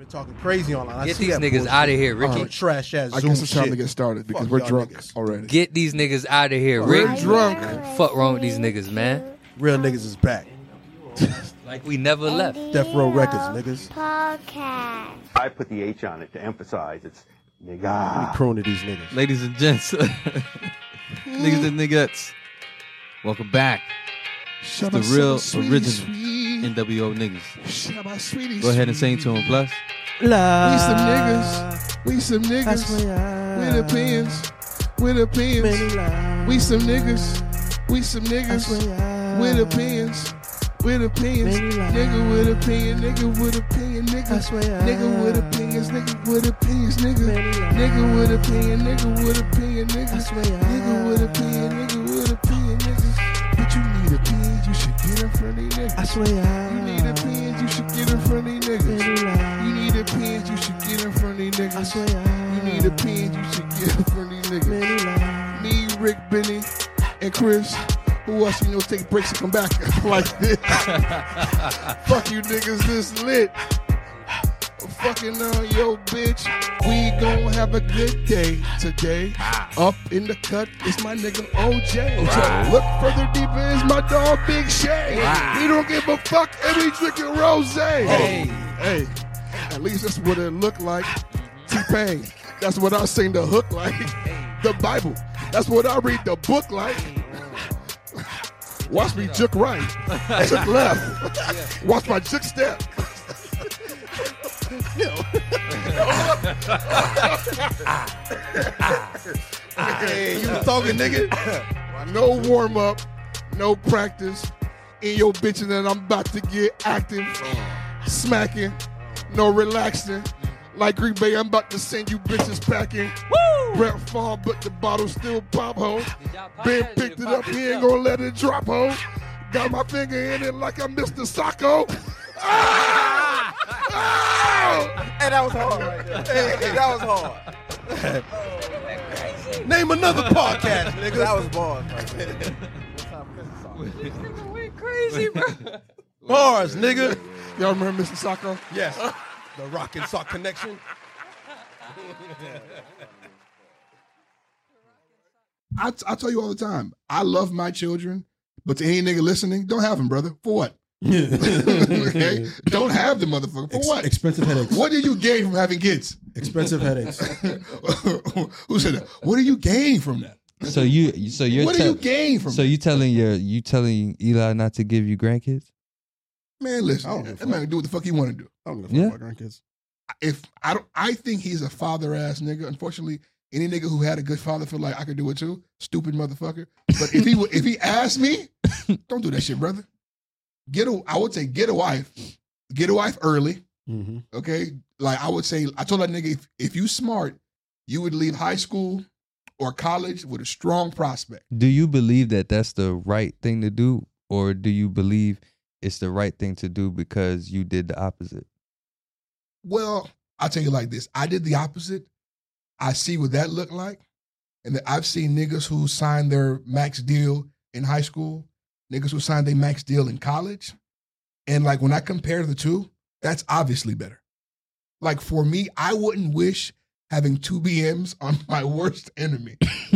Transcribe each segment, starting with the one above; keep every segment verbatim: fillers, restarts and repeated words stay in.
talking crazy online. I Get see these that niggas bullshit. out of here, Ricky. Uh, trash ass I Zoom guess it's time shit. to get started because Fuck we're y'all drunk niggas. already. Get these niggas out of here, We're Rick. drunk. Fuck wrong with these niggas, man. Real niggas is back. Like we never left. Death Row Records, niggas. Podcast. I put the H on it to emphasize it's nigga. We prone to these niggas. Ladies and gents, niggas and niggas, welcome back. It's the real original N W O niggas. Go ahead and sing to him, plus. We some niggas. We some niggas. With opinions. With opinions. We some niggas. We some niggas. With opinions. With opinions. Nigga with opinion. Nigga with opinion. Nigga. Nigga with opinions. Nigga with opinions. Nigga. Nigga with opinion. Nigga with opinion. Nigga. Nigga with opinion. Nigga with opinion. Nigga. But you need opinions. You should get in front of these niggas. I swear. You need opinions. You should get in front of these niggas. You need opinions. You should get in front of these niggas. I swear. You need opinions. You should get in front of these niggas. Me, Rick, Benny, and Chris. Who else you know take breaks and come back like this? Fuck you niggas, this lit. Fucking on yo bitch. We gon' have a good day today. Up in the cut, it's my nigga O J. Look further deeper, it's my dog Big Shay. He don't give a fuck and we drinking rose. Hey. hey, at least that's what it look like. T-Pain, that's what I sing the hook like. The Bible, that's what I read the book like. Watch me juke right, juke left. Watch my juke step. Hey, you was talking, nigga? No warm up, no practice. In your bitch, and then I'm about to get active, smacking, no relaxing. Like Green Bay, I'm about to send you bitches packing. Woo! Brett Favre, but the bottle still pop, ho. Ben picked it up, he ain't gonna let it drop, ho. Got my finger in it like I'm Mister Sacco. Ah! Ah! Hey, that was hard right there. Hey, that was hard. Name another podcast, nigga. That was bars right there. Nigga went crazy, bro. Bars, nigga. Y'all remember Mister Sacco? Yes. The Rock and Sock Connection. I, I tell you all the time, I love my children, but to any nigga listening, don't have them, brother. For what? Okay? Don't have the motherfucker. For Ex- what? Expensive headaches. What do you gain from having kids? Expensive headaches. Who said that? What do you gain from that? So you, so you're What do tell- you gain from So that? you telling your, you telling Eli not to give you grandkids? Man, listen, I don't give a that man can do what the fuck he want to do. I don't give a fuck Yeah. about grandkids. If I don't, I think he's a father ass nigga. Unfortunately, any nigga who had a good father feel like I could do it too. Stupid motherfucker. But if he would- if he asked me, don't do that shit, brother. Get a, I would say get a wife, get a wife early. Mm-hmm. Okay, like I would say, I told that nigga if, if you smart, you would leave high school or college with a strong prospect. Do you believe that that's the right thing to do, or do you believe it's the right thing to do because you did the opposite? Well, I'll tell you like this. I did the opposite. I see what that looked like. And that I've seen niggas who signed their max deal in high school, niggas who signed their max deal in college. And like when I compare the two, that's obviously better. Like for me, I wouldn't wish having two B Ms on my worst enemy.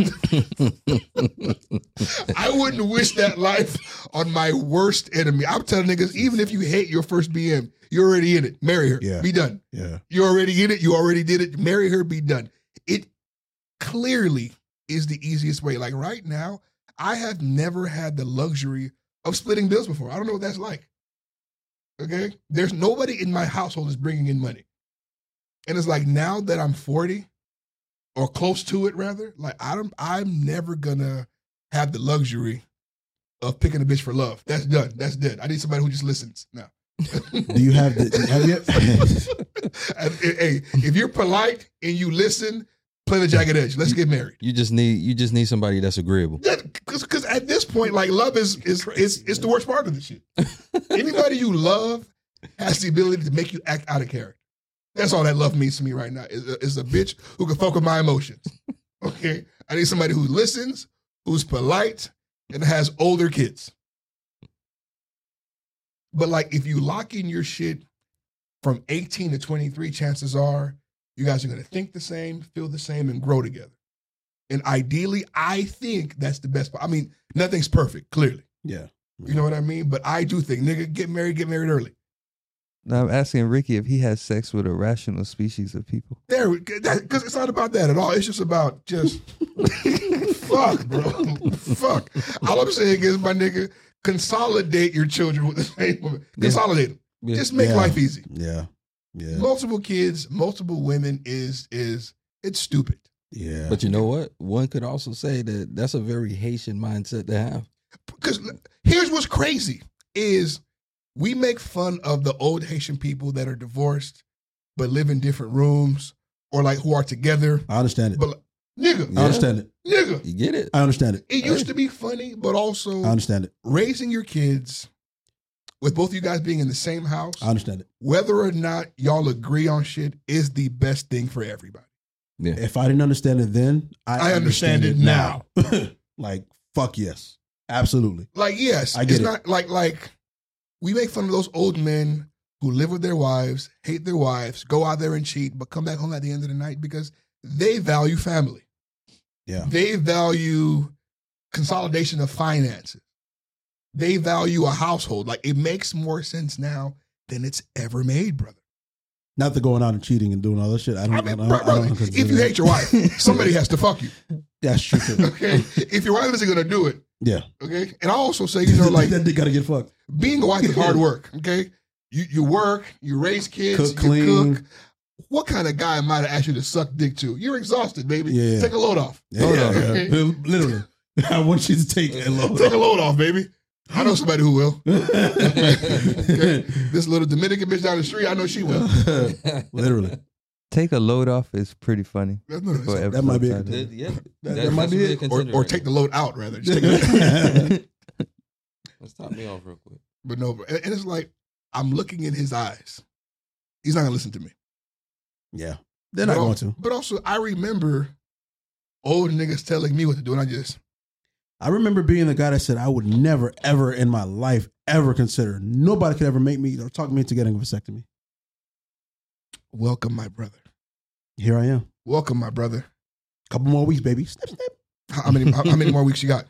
I wouldn't wish that life on my worst enemy. I'm telling niggas, even if you hate your first B M, you're already in it. Marry her. Yeah. Be done. Yeah. You're already in it. You already did it. Marry her. Be done. It clearly is the easiest way. Like right now, I have never had the luxury of splitting bills before. I don't know what that's like. Okay? There's nobody in my household is bringing in money. And it's like now that I'm forty or close to it rather, like I don't, I'm never gonna have the luxury of picking a bitch for love. That's done. That's dead. I need somebody who just listens now. Do you have the, have you? And, hey, if you're polite and you listen, play the jagged edge. Let's get married. You just need, you just need somebody that's agreeable. Because at this point, like love is is is is the worst part of the shit. Anybody you love has the ability to make you act out of character. That's all that love means to me right now. Is a, is a bitch who can fuck with my emotions. Okay, I need somebody who listens, who's polite, and has older kids. But like, if you lock in your shit from eighteen to twenty-three, chances are you guys are going to think the same, feel the same, and grow together. And ideally, I think that's the best. I mean, nothing's perfect, clearly. Yeah. You know what I mean? But I do think, nigga, get married, get married early. Now I'm asking Ricky if he has sex with a rational species of people. There, because it's not about that at all. It's just about just fuck, bro. Fuck. All I'm saying is, my nigga, consolidate your children with the same woman. Consolidate them. Yeah. Just make Yeah. life easy. Yeah. Yeah. Multiple kids, multiple women is is it's stupid. Yeah. But you know what? One could also say that that's a very Haitian mindset to have. Because here's what's crazy is we make fun of the old Haitian people that are divorced but live in different rooms or like who are together. I understand it. But nigga, I understand it. nigga, You get it? I understand it. it used to be funny, but also I understand it. raising your kids with both of you guys being in the same house, I understand it. whether or not y'all agree on shit is the best thing for everybody. Yeah. If I didn't understand it then, I, I understand it now. Like, fuck yes. Absolutely. Like, yes, I get it's it. not like like we make fun of those old men who live with their wives, hate their wives, go out there and cheat, but come back home at the end of the night because they value family. Yeah. They value consolidation of finances. They value a household. Like, it makes more sense now than it's ever made, brother. Not the going out and cheating and doing all that shit. I don't, I mean, I don't, bro- I brother, don't consider if you that. hate your wife, somebody has to fuck you. That's true too. Okay? If your wife isn't going to do it, Yeah. okay? And I also say, you know, like, that dick gotta get fucked. being a wife is hard work, okay? You you work, you raise kids, Cook, you clean. cook. What kind of guy am I to ask you to suck dick to? You're exhausted, baby. Yeah. Take a load off. Yeah, Hold yeah, on, yeah. okay? Literally. I want you to take a load. Take a load off, baby. I know somebody who will. Okay? This little Dominican bitch down the street, I know she will. Literally. Take a load off is pretty funny. That's not- For that That might be episode it. title. Yeah, That- that, that might that's be really it. Or, considerate. or take the load out, rather. Just take it. Let's top me off real quick. But no, and and it's like, I'm looking in his eyes. He's not going to listen to me. Yeah. They're not But al- going to. But also, I remember old niggas telling me what to do, and I just, I remember being the guy that said I would never, ever in my life ever consider nobody could ever make me or talk me into getting a vasectomy. welcome, my brother. Here I am. Welcome, my brother. Couple more weeks, baby. Snip, snip. How many, how, how many more weeks you got?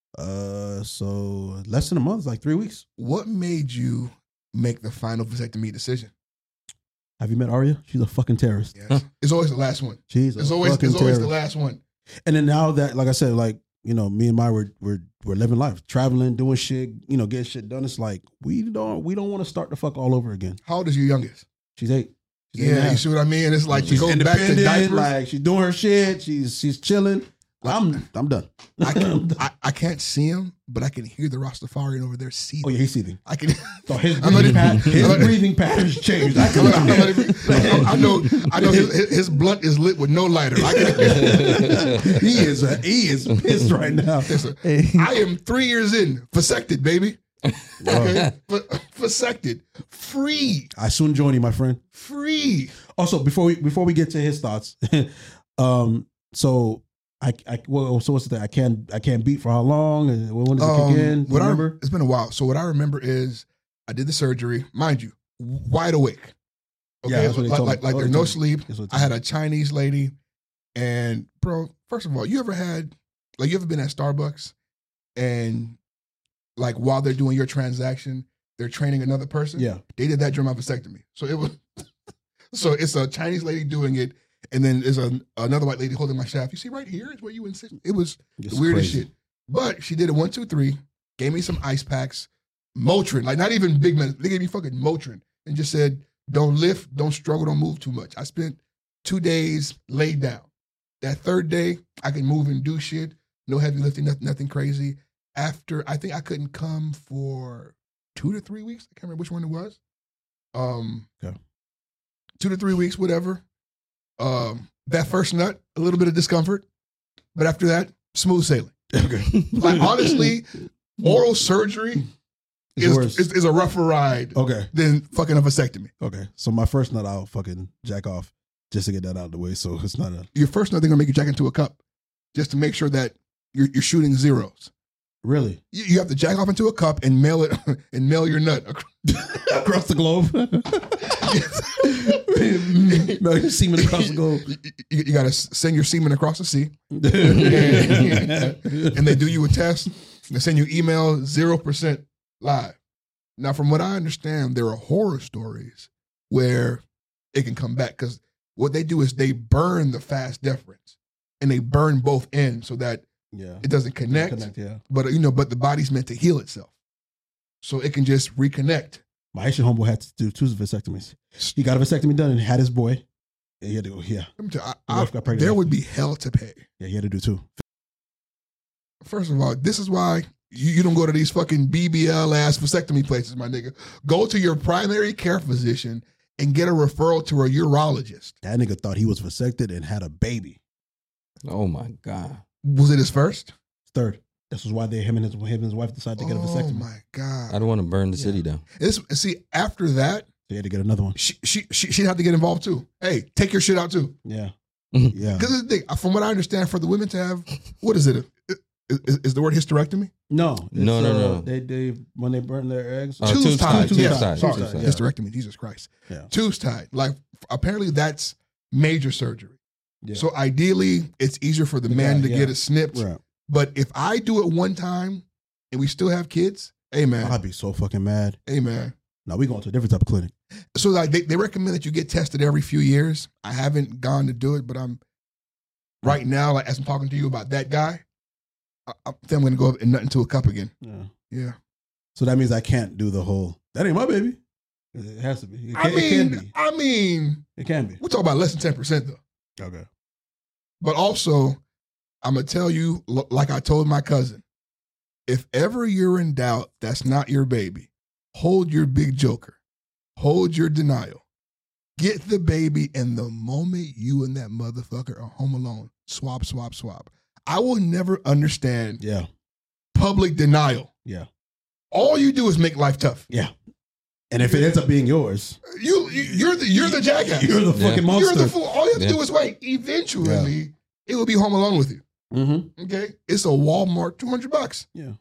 Uh, so less than a month, like three weeks. What made you make the final vasectomy decision? Have you met Arya? She's a fucking terrorist. Yes. It's always the last one. She's a It's always fucking it's always terrorist. the last one. And then now that, like I said, like, you know, me and my we're we're we're living life, traveling, doing shit, you know, getting shit done. It's like we don't we don't want to start the fuck all over again. How old is your youngest? She's eight. She's eight and a Yeah, you half. see what I mean? It's like She's you go back to independent, diapers. like she's doing her shit. She's she's chilling. I'm I'm done. I, can, I, I can't see him, but I can hear the Rastafarian over there seething. Oh yeah, he's seething. I can. So his I'm not breathing, even- pat- his I'm not- breathing patterns changed. I I'm can not- I'm not even- I know. I know his, his blunt is lit with no lighter. I, can, he is uh, he is pissed right now. listen, I am three years in, vasected, baby. Okay, Va- vasected, free, I soon join you, my friend. free. Also, before we before we get to his thoughts, um, so I I well, so what's the thing? I can't I can't beat for how long? And when does it Um, kick in? Do you what I remember? it's been a while. So what I remember is I did the surgery, mind you, wide awake. Yeah, Okay, that's what they like told me. like, like Oh, they there's no told me. sleep. That's what they I had told a Chinese lady, and bro, first of all, you ever had like you ever been at Starbucks, and like while they're doing your transaction, they're training another person. Yeah. They did that during my vasectomy. So it was, so it's a Chinese lady doing it, and then there's a, another white lady holding my shaft. You see right here is where you insist. It was It's the weirdest crazy. shit. But she did it one, two, three, gave me some ice packs, Motrin, like not even big men. They gave me fucking Motrin and just said, don't lift, don't struggle, don't move too much. I spent two days laid down. That third day, I could move and do shit. No heavy lifting, nothing, nothing crazy. After, I think I couldn't come for two to three weeks. I can't remember which one it was. Um, Okay. Two to three weeks, whatever. Um, that first nut, a little bit of discomfort. But after that, smooth sailing. Okay. Like, honestly, oral surgery It's is, worse. is, is a rougher ride Okay. than fucking a vasectomy. Okay. So my first nut, I'll fucking jack off just to get that out of the way. So it's not a Your first nut, they're gonna make you jack into a cup just to make sure that you're, you're shooting zeros. really You, you have to jack off into a cup and mail it and mail your nut. across the globe. No, your semen across the globe. You, you, you got to send your semen across the sea. and they do you a test. They send you email, zero percent live. Now, from what I understand, there are horror stories where it can come back because what they do is they burn the fast deferens and they burn both ends so that Yeah. it doesn't connect. Connect, yeah. But, you know, but the body's meant to heal itself. So it can just reconnect. My Haitian homeboy had to do two vasectomies. He got a vasectomy done and had his boy. And he had to go, yeah. Let me tell you, The I, wife I, got pregnant there after. would be hell to pay. Yeah, he had to do two. First of all, this is why you, you don't go to these fucking B B L ass vasectomy places, my nigga. Go to your primary care physician and get a referral to a urologist. That nigga thought he was vasected and had a baby. Oh my God. Was it his first? Third. This was why they him and his him and his wife decided to get a Oh vasectomy. my God. I don't want to burn the city down. It's, see, after that, They had to get another one. she, she, she, she'd have to get involved too. Hey, take your shit out too. Yeah. Yeah. Because the thing, from what I understand, for the women to have, what is it? Is, is the word hysterectomy? No. No, it's, no, uh, no. They they when they burn their eggs. Uh, Tubes tubes tied. tied, tubes Yeah, tied, sorry. tubes tied. Hysterectomy, Jesus Christ. Yeah. Tubes tied. Like, apparently that's major surgery. Yeah. So ideally, it's easier for the The man guy, to yeah. get it snipped. Right. But if I do it one time and we still have kids, hey man, I'd be so fucking mad. hey man. No, we going to a different type of clinic. So like they, they recommend that you get tested every few years. I haven't gone to do it, but I'm right now, like as I'm talking to you about that guy, I, I think I'm gonna go up and nut into a cup again. Yeah. Yeah. So that means I can't do the whole. That ain't my baby. It has to be. It can, I mean, it can be. I mean, It can be. we're talking about less than ten percent though. Okay. But also, I'm gonna tell you, l- like I told my cousin, if ever you're in doubt, that's not your baby. Hold your big joker. Hold your denial. Get the baby, and the moment you and that motherfucker are home alone, swap, swap, swap. I will never understand Yeah. public denial. Yeah. All you do is make life tough. Yeah. And if it ends up being yours, You, you you're the you're the jackass. you're the Yeah. fucking You're monster. the fool. All you have to Yeah. do is wait. Eventually, it will be home alone with you. Mm-hmm. Okay, it's a Walmart two hundred bucks. Yeah.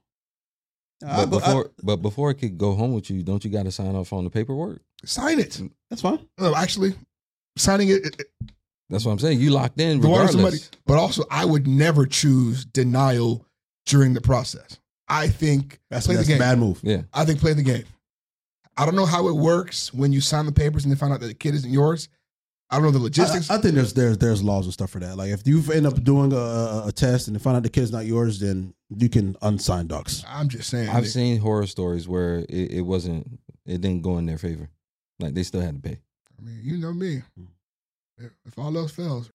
But before, but before it could go home with you, don't you got to sign off on the paperwork? Sign it. That's fine. Uh, actually, signing it. it, it That's what I'm saying. You locked in the water regardless. somebody, but also, I would never choose denial during the process. I think That's, play that's the a game. bad move. Yeah. I think play the game. I don't know how it works when you sign the papers and they find out that the kid isn't yours. I don't know the logistics. I, I think there's there's there's laws and stuff for that. Like if you end up doing a, a, a test and they find out the kid's not yours, then you can unsign docs. I'm just saying. I've Nick. seen horror stories where it, it wasn't, it didn't go in their favor. Like they still had to pay. I mean, you know me. If, if all else fails,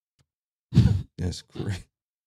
That's great.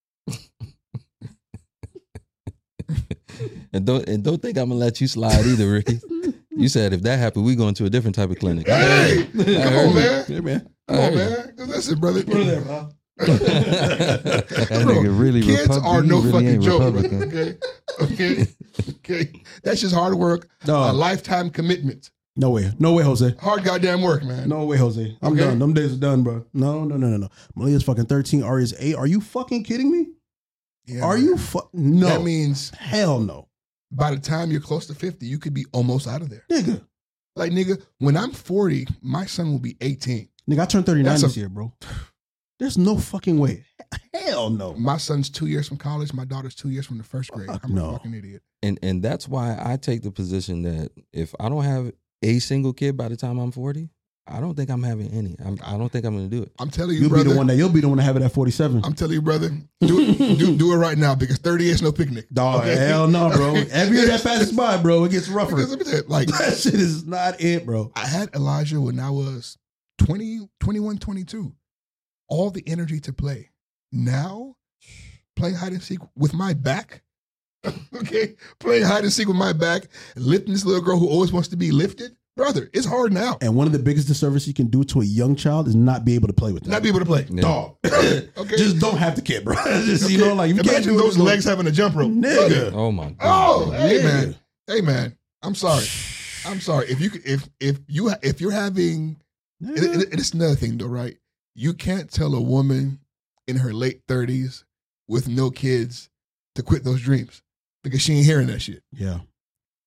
and don't and don't think I'm gonna let you slide either, Ricky. You said if that happened, we going to a different type of clinic. hey, I come heard on, you. man. Yeah, man. Come on, man. Listen, brother. there, bro. That Bro, nigga really kids Republican. are no He really fucking ain't joke. Republican. Okay, okay, okay. That's just hard work, a No, lifetime commitment. no way. No way, Jose. Hard goddamn work, man. No way, Jose. I'm Okay. done. Them days are done, bro. No, no, no, no, no. Malia's fucking thirteen. Aria's eight. Are you fucking kidding me? Yeah, Are man. you fu- No. That means Hell no. by the time you're close to fifty, you could be almost out of there. Nigga. Like, nigga, when I'm forty, my son will be eighteen. Nigga, I turned thirty-nine That's a- this year, bro. There's no fucking way. Hell no. My son's two years from college. My daughter's two years from the first grade. Fuck I'm no. a fucking idiot. And and that's why I take the position that if I don't have a single kid by the time I'm forty, I don't think I'm having any. I'm, I don't think I'm going to do it. I'm telling you, You'll brother. be the one that you'll be the one to have it at forty-seven. I'm telling you, brother. Do it, do, do it right now because thirty is no picnic. Dog, Okay? hell no, bro. Every year that passes by, bro, it gets rougher. Because let me tell you, like, That shit is not it, bro. I had Elijah when I was twenty, twenty-one, twenty-two. All the energy to play. Now, playing hide and seek with my back. Okay? Playing hide and seek with my back, lifting this little girl who always wants to be lifted. Brother, it's hard now. And one of the biggest disservice you can do to a young child is not be able to play with them. Not be able to play. Yeah. Dog. Okay? Just don't have the kid, bro. Just, you Okay? know, like, if you can't Imagine do those it, legs having a jump rope. Nigga. Oh my God. Oh, hey Nigga. man, hey man. I'm sorry. I'm sorry. If you could- if if you if you're having, and it- and it's another thing though, right? You can't tell a woman in her late thirties with no kids to quit those dreams because she ain't hearing that shit. Yeah.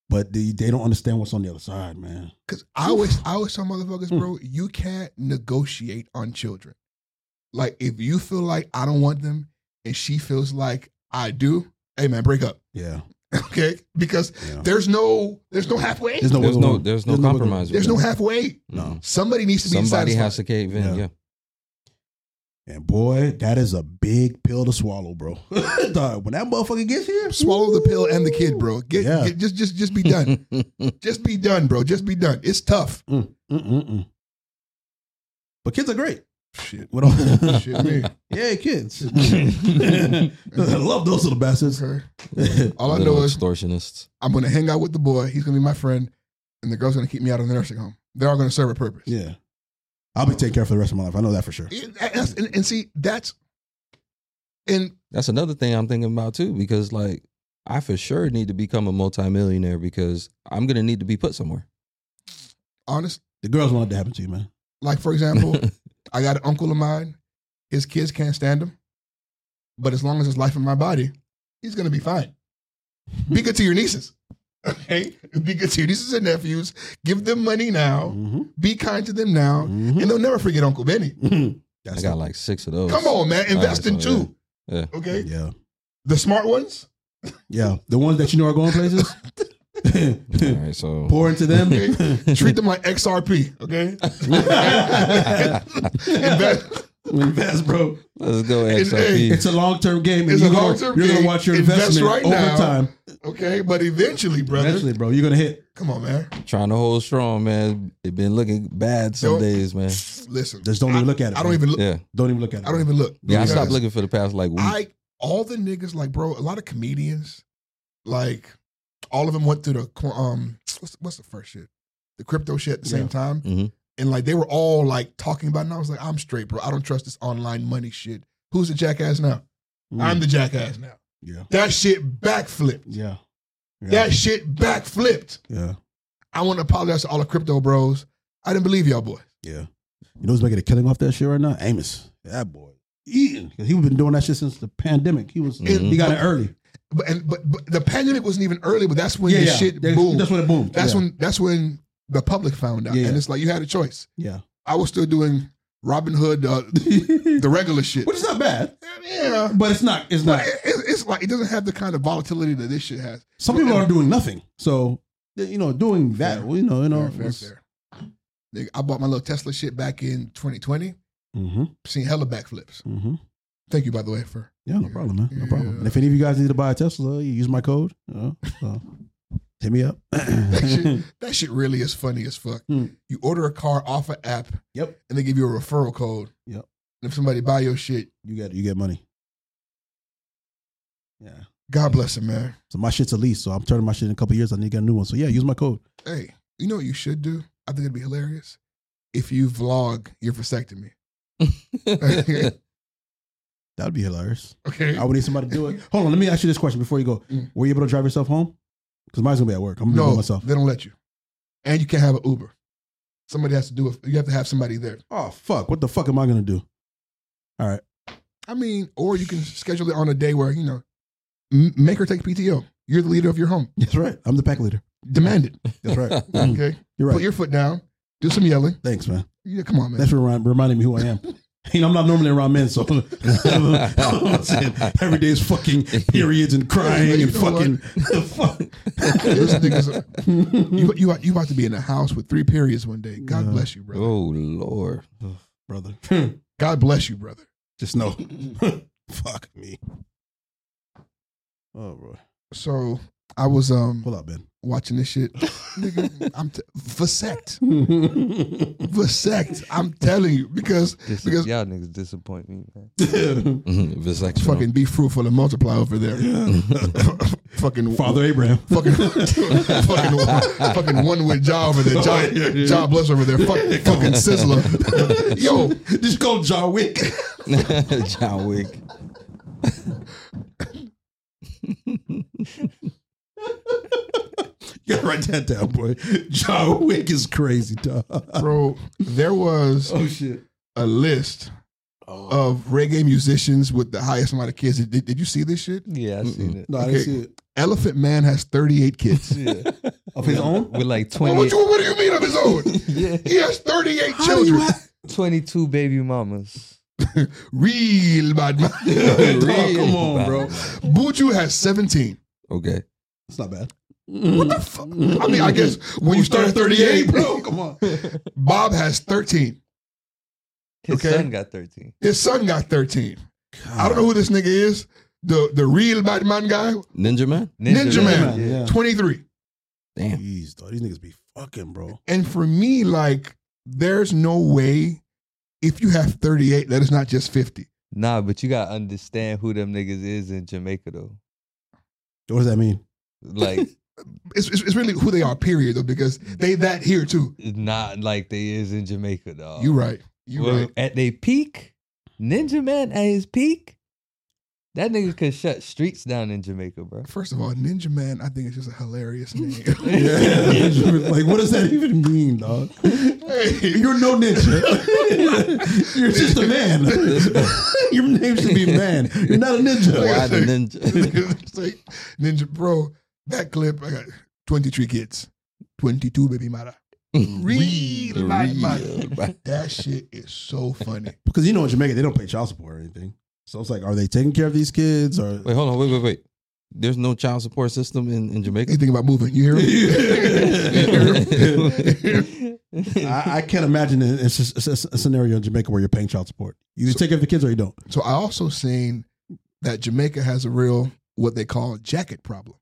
but they, they don't understand what's on the other side, man. Because I always, I always tell motherfuckers, bro, you can't negotiate on children. Like, if you feel like I don't want them and she feels like I do, hey, man, break up. Yeah. Okay? Because Yeah. there's no there's no halfway. There's no There's wiggle no room. there's no There's no compromise. There's with no that. halfway. No. Somebody needs to be Somebody satisfied. has to cave in. Yeah. Yeah. And boy, that is a big pill to swallow, bro. Dog, when that motherfucker gets here, Swallow the pill and the kid, bro. Get, Yeah. get just just just be done. Just be done, bro. Just be done. It's tough. Mm, mm, mm, mm. But kids are great. Shit. What all- Shit, me. Yeah, kids. I love those little bastards. Okay. All I Little know is extortionists. I'm going to hang out with the boy. He's going to be my friend, and the girl's going to keep me out of the nursing home. They're all going to serve a purpose. Yeah. I'll be taking care for the rest of my life. I know that for sure. And, and, and see, that's and That's another thing I'm thinking about too, because like I for sure need to become a multimillionaire because I'm gonna need to be put somewhere. honest. The girls want it to happen to you, man. Like, for example, I got an uncle of mine. His kids can't stand him, but as long as there's life in my body, he's going to be fine. Be good to your nieces. Okay? Be good to your nieces and nephews. Give them money now. Mm-hmm. Be kind to them now. Mm-hmm. And they'll never forget Uncle Benny. That's I got like six of those. Come on, man. Invest All in right, so, two. Yeah. Yeah. Okay? Yeah. The smart ones, Yeah. The ones that you know are going places. All right, so Pour into them. okay? Treat them like X R P. Okay? Invest. Invest, bro. let's go And, X R P. hey, It's a long term game. And It's you're a gonna, long-term you're game. gonna watch your Invest investment right over now. time. Okay? But eventually, brother. Eventually, bro, you're gonna hit. Come on, man. Trying to hold strong, man. It been looking bad some Don't- days, man. Listen. Just don't even look at it. I don't bro. even look. Yeah. Don't even look at it. I don't even look. Yeah, I Because stopped looking for the past like week. I all the niggas like, bro, a lot of comedians, like all of them went through the qu- um what's what's the first shit? The crypto shit at the same Yeah. time. Mhm. And like they were all like talking about it. And I was like, I'm straight, bro. I don't trust this online money shit. Who's the jackass now? Mm. I'm the jackass now. Yeah. That shit backflipped. Yeah. Yeah. That shit backflipped. yeah. I want to apologize to all the crypto bros. I didn't believe y'all boys. Yeah. You know who's making a killing off that shit right now? Amos. That boy. Eating. Because he's been doing that shit since the pandemic. He was Mhm. he got it early. But and but, but the pandemic wasn't even early, but that's when yeah, the yeah. shit That's- boomed. That's when it boomed. That's yeah. when that's when the public found out. Yeah. And it's like you had a choice. Yeah. I was still doing Robin Hood, uh, the regular shit. Which is not bad. Yeah. But it's not it's But not it, it- it's like it doesn't have the kind of volatility that this shit has. some people are doing nothing. So you know, doing that, Fair. well, you know, you know. Fair, fair, fair. Nigga, I bought my little Tesla shit back in twenty twenty. Mm-hmm. Seen hella backflips. Mm-hmm. Thank you, by the way, for Yeah, no problem, man. No problem. Yeah. And if any of you guys need to buy a Tesla, you use my code. You know, so hit me up. that shit. That shit really is funny as fuck. Hmm. You order a car off an app, Yep. and they give you a referral code. Yep. And if somebody buy your shit, You get you get money. Yeah. God bless him, man. So my shit's a lease, so I'm turning my shit in a couple of years. I need to get a new one. So yeah, use my code. Hey, you know what you should do? I think it'd be hilarious if you vlog your vasectomy. That'd be hilarious. Okay. I would need somebody to do it. Hold on, let me ask you this question before you go. Mm. Were you able to drive yourself home? Because mine's gonna be at work. I'm gonna be by No, myself. they don't let you. And you can't have an Uber. Somebody has to do it. You have to have somebody there. Oh fuck! What the fuck am I gonna do? All right. I mean, or you can schedule it on a day where, you know, m- make her take P T O. You're the leader of your home. That's right. I'm the pack leader. Demand it. That's right. Mm, Okay. You're Put right. your foot down. Do some yelling. Thanks, man. Yeah, come on, man. That's for remind, reminding me who I am. You know, I'm not normally around men, so I'm saying every day is fucking periods and crying You and know fucking. fuck. This nigga's- you, you, you about to be in a house with three periods one day. God Yeah. bless you, brother. Oh Lord. Brother. God bless you, brother. Just know. Fuck me. Oh, boy. So I was um Pull up, Ben. watching this shit. Nigga, I'm t- vasect. Vasect. I'm telling you. Because Dis- because y'all niggas disappoint me, man. Vasectomy. fucking be fruitful and multiply over there. fucking Father Abraham. fucking fucking fucking one with jaw over there. Jaw, jaw bless over there. Fuck, fucking sizzler. Yo, Just call John Wick. John Wick. You gotta write that down, boy. John Wick is crazy, dog. bro, there was Oh, shit. a list of reggae musicians with the highest amount of kids. Did, did you see this shit? Yeah, I seen it. No, I Okay. didn't see it. Elephant Man has thirty-eight kids. Yeah. Of his own? with like What, what, twenty, you, what do you mean of his own? yeah, He has thirty-eight How do you children. have- twenty-two baby mamas. Real bad man. Dog, come on, bad bro. Buju has seventeen. Okay. It's not bad. What the fuck? I mean, I guess when you start at thirty-eight, bro. Come on. Bob has thirteen. His Okay. son got thirteen. His son got thirteen. I don't know who this nigga is. The the real bad man guy. Ninja Man? Ninja, Man. Man, yeah. twenty-three. Damn. Jeez, dog, these niggas be fucking, bro. And for me, like, there's no way if you have thirty-eight, that is not just fifty. Nah, but you gotta understand who them niggas is in Jamaica though. What does that mean? Like, It's, it's, it's really who they are, period, though, because they that here too. it's not like they is in Jamaica, dog. You right. You Well, right. At their peak, Ninja Man at his peak, that nigga could shut streets down in Jamaica, bro. First of all, Ninja Man, I think it's just a hilarious name. Yeah. Like, what does that even mean, dog? Hey. You're no ninja. You're just a man. Your name should be man. You're not a ninja. Why the ninja? Say, Ninja Bro, that clip, I got twenty-three kids, twenty-two baby mother. Real bad man. That shit is so funny. Because you know in Jamaica they don't pay child support or anything. So it's like, are they taking care of these kids or? Wait, hold on. Wait, wait, wait. There's no child support system in, in Jamaica? You think about moving, you hear him? I, I can't imagine a, a, a scenario in Jamaica where you're paying child support. You either take care of the kids or you don't. So I also seen that Jamaica has a real, what they call jacket problem.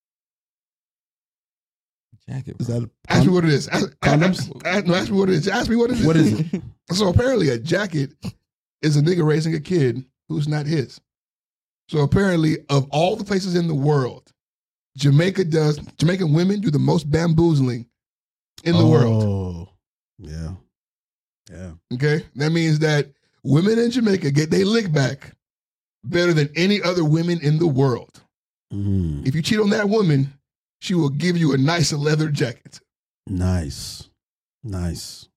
Jacket. Is that a Ask me what it is. Ask, Condoms? Ask, ask, no, ask me what it is. Ask me what it is. What is it? So apparently a jacket is a nigga raising a kid who's not his. So apparently of all the places in the world, Jamaica does, Jamaican women do the most bamboozling in the oh, world. Yeah. Yeah. Okay? That means that women in Jamaica get their lick back better than any other women in the world. Mm, If you cheat on that woman, she will give you a nice leather jacket. nice. Nice.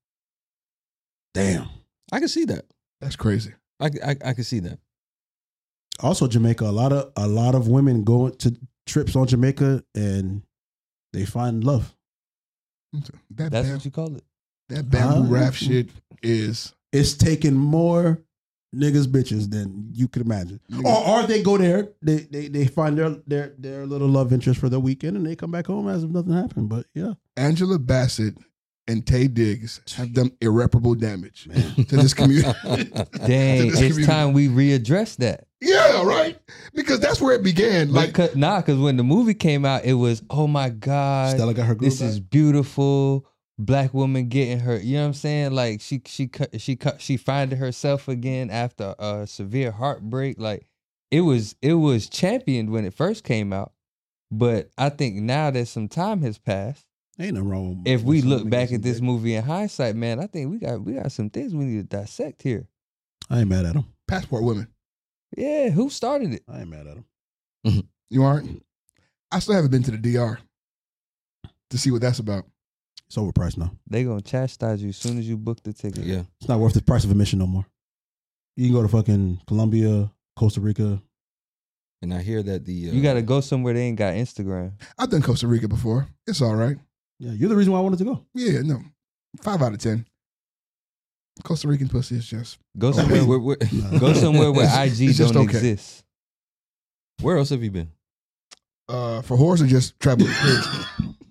Damn. I can see that. That's crazy. I, I, I can see that. Also, Jamaica, a lot of a lot of women go to trips on Jamaica and they find love. That, That's bam- what you call it. that bamboo Uh, raft shit is... It's taking more niggas bitches than you could imagine. Or, or they go there, they, they they find their their their little love interest for the weekend and they come back home as if nothing happened. But yeah. Angela Bassett and Tay Diggs have done irreparable damage to this community. Dang, this it's community. time we readdress that. Yeah, right? Because that's where it began. Like, Because, nah, because when the movie came out, it was, oh my God, Stella got her groove this back. is beautiful. Black woman getting her, you know what I'm saying? Like she she cut she cut she finding herself again after a severe heartbreak. Like it was it was championed when it first came out, but I think now that some time has passed, Ain't nothing wrong with if we with some look back niggas at this and movie in hindsight, man, I think we got we got some things we need to dissect here. I ain't mad at him. passport women. Yeah, who started it? I ain't mad at him. You aren't? I still haven't been to the D R to see what that's about. It's overpriced now. They gonna chastise you as soon as you book the ticket. Yeah. It's not worth the price of admission no more. You can go to fucking Colombia, Costa Rica. And I hear that the uh, You gotta go somewhere they ain't got Instagram. I've done Costa Rica before. It's all right. Yeah, you're the reason why I wanted to go. Yeah, no. Five out of ten. Costa Rican pussy is just... Go somewhere where, where go somewhere where I G It's just don't okay. exist. Where else have you been? Uh, for whores or just travel with kids?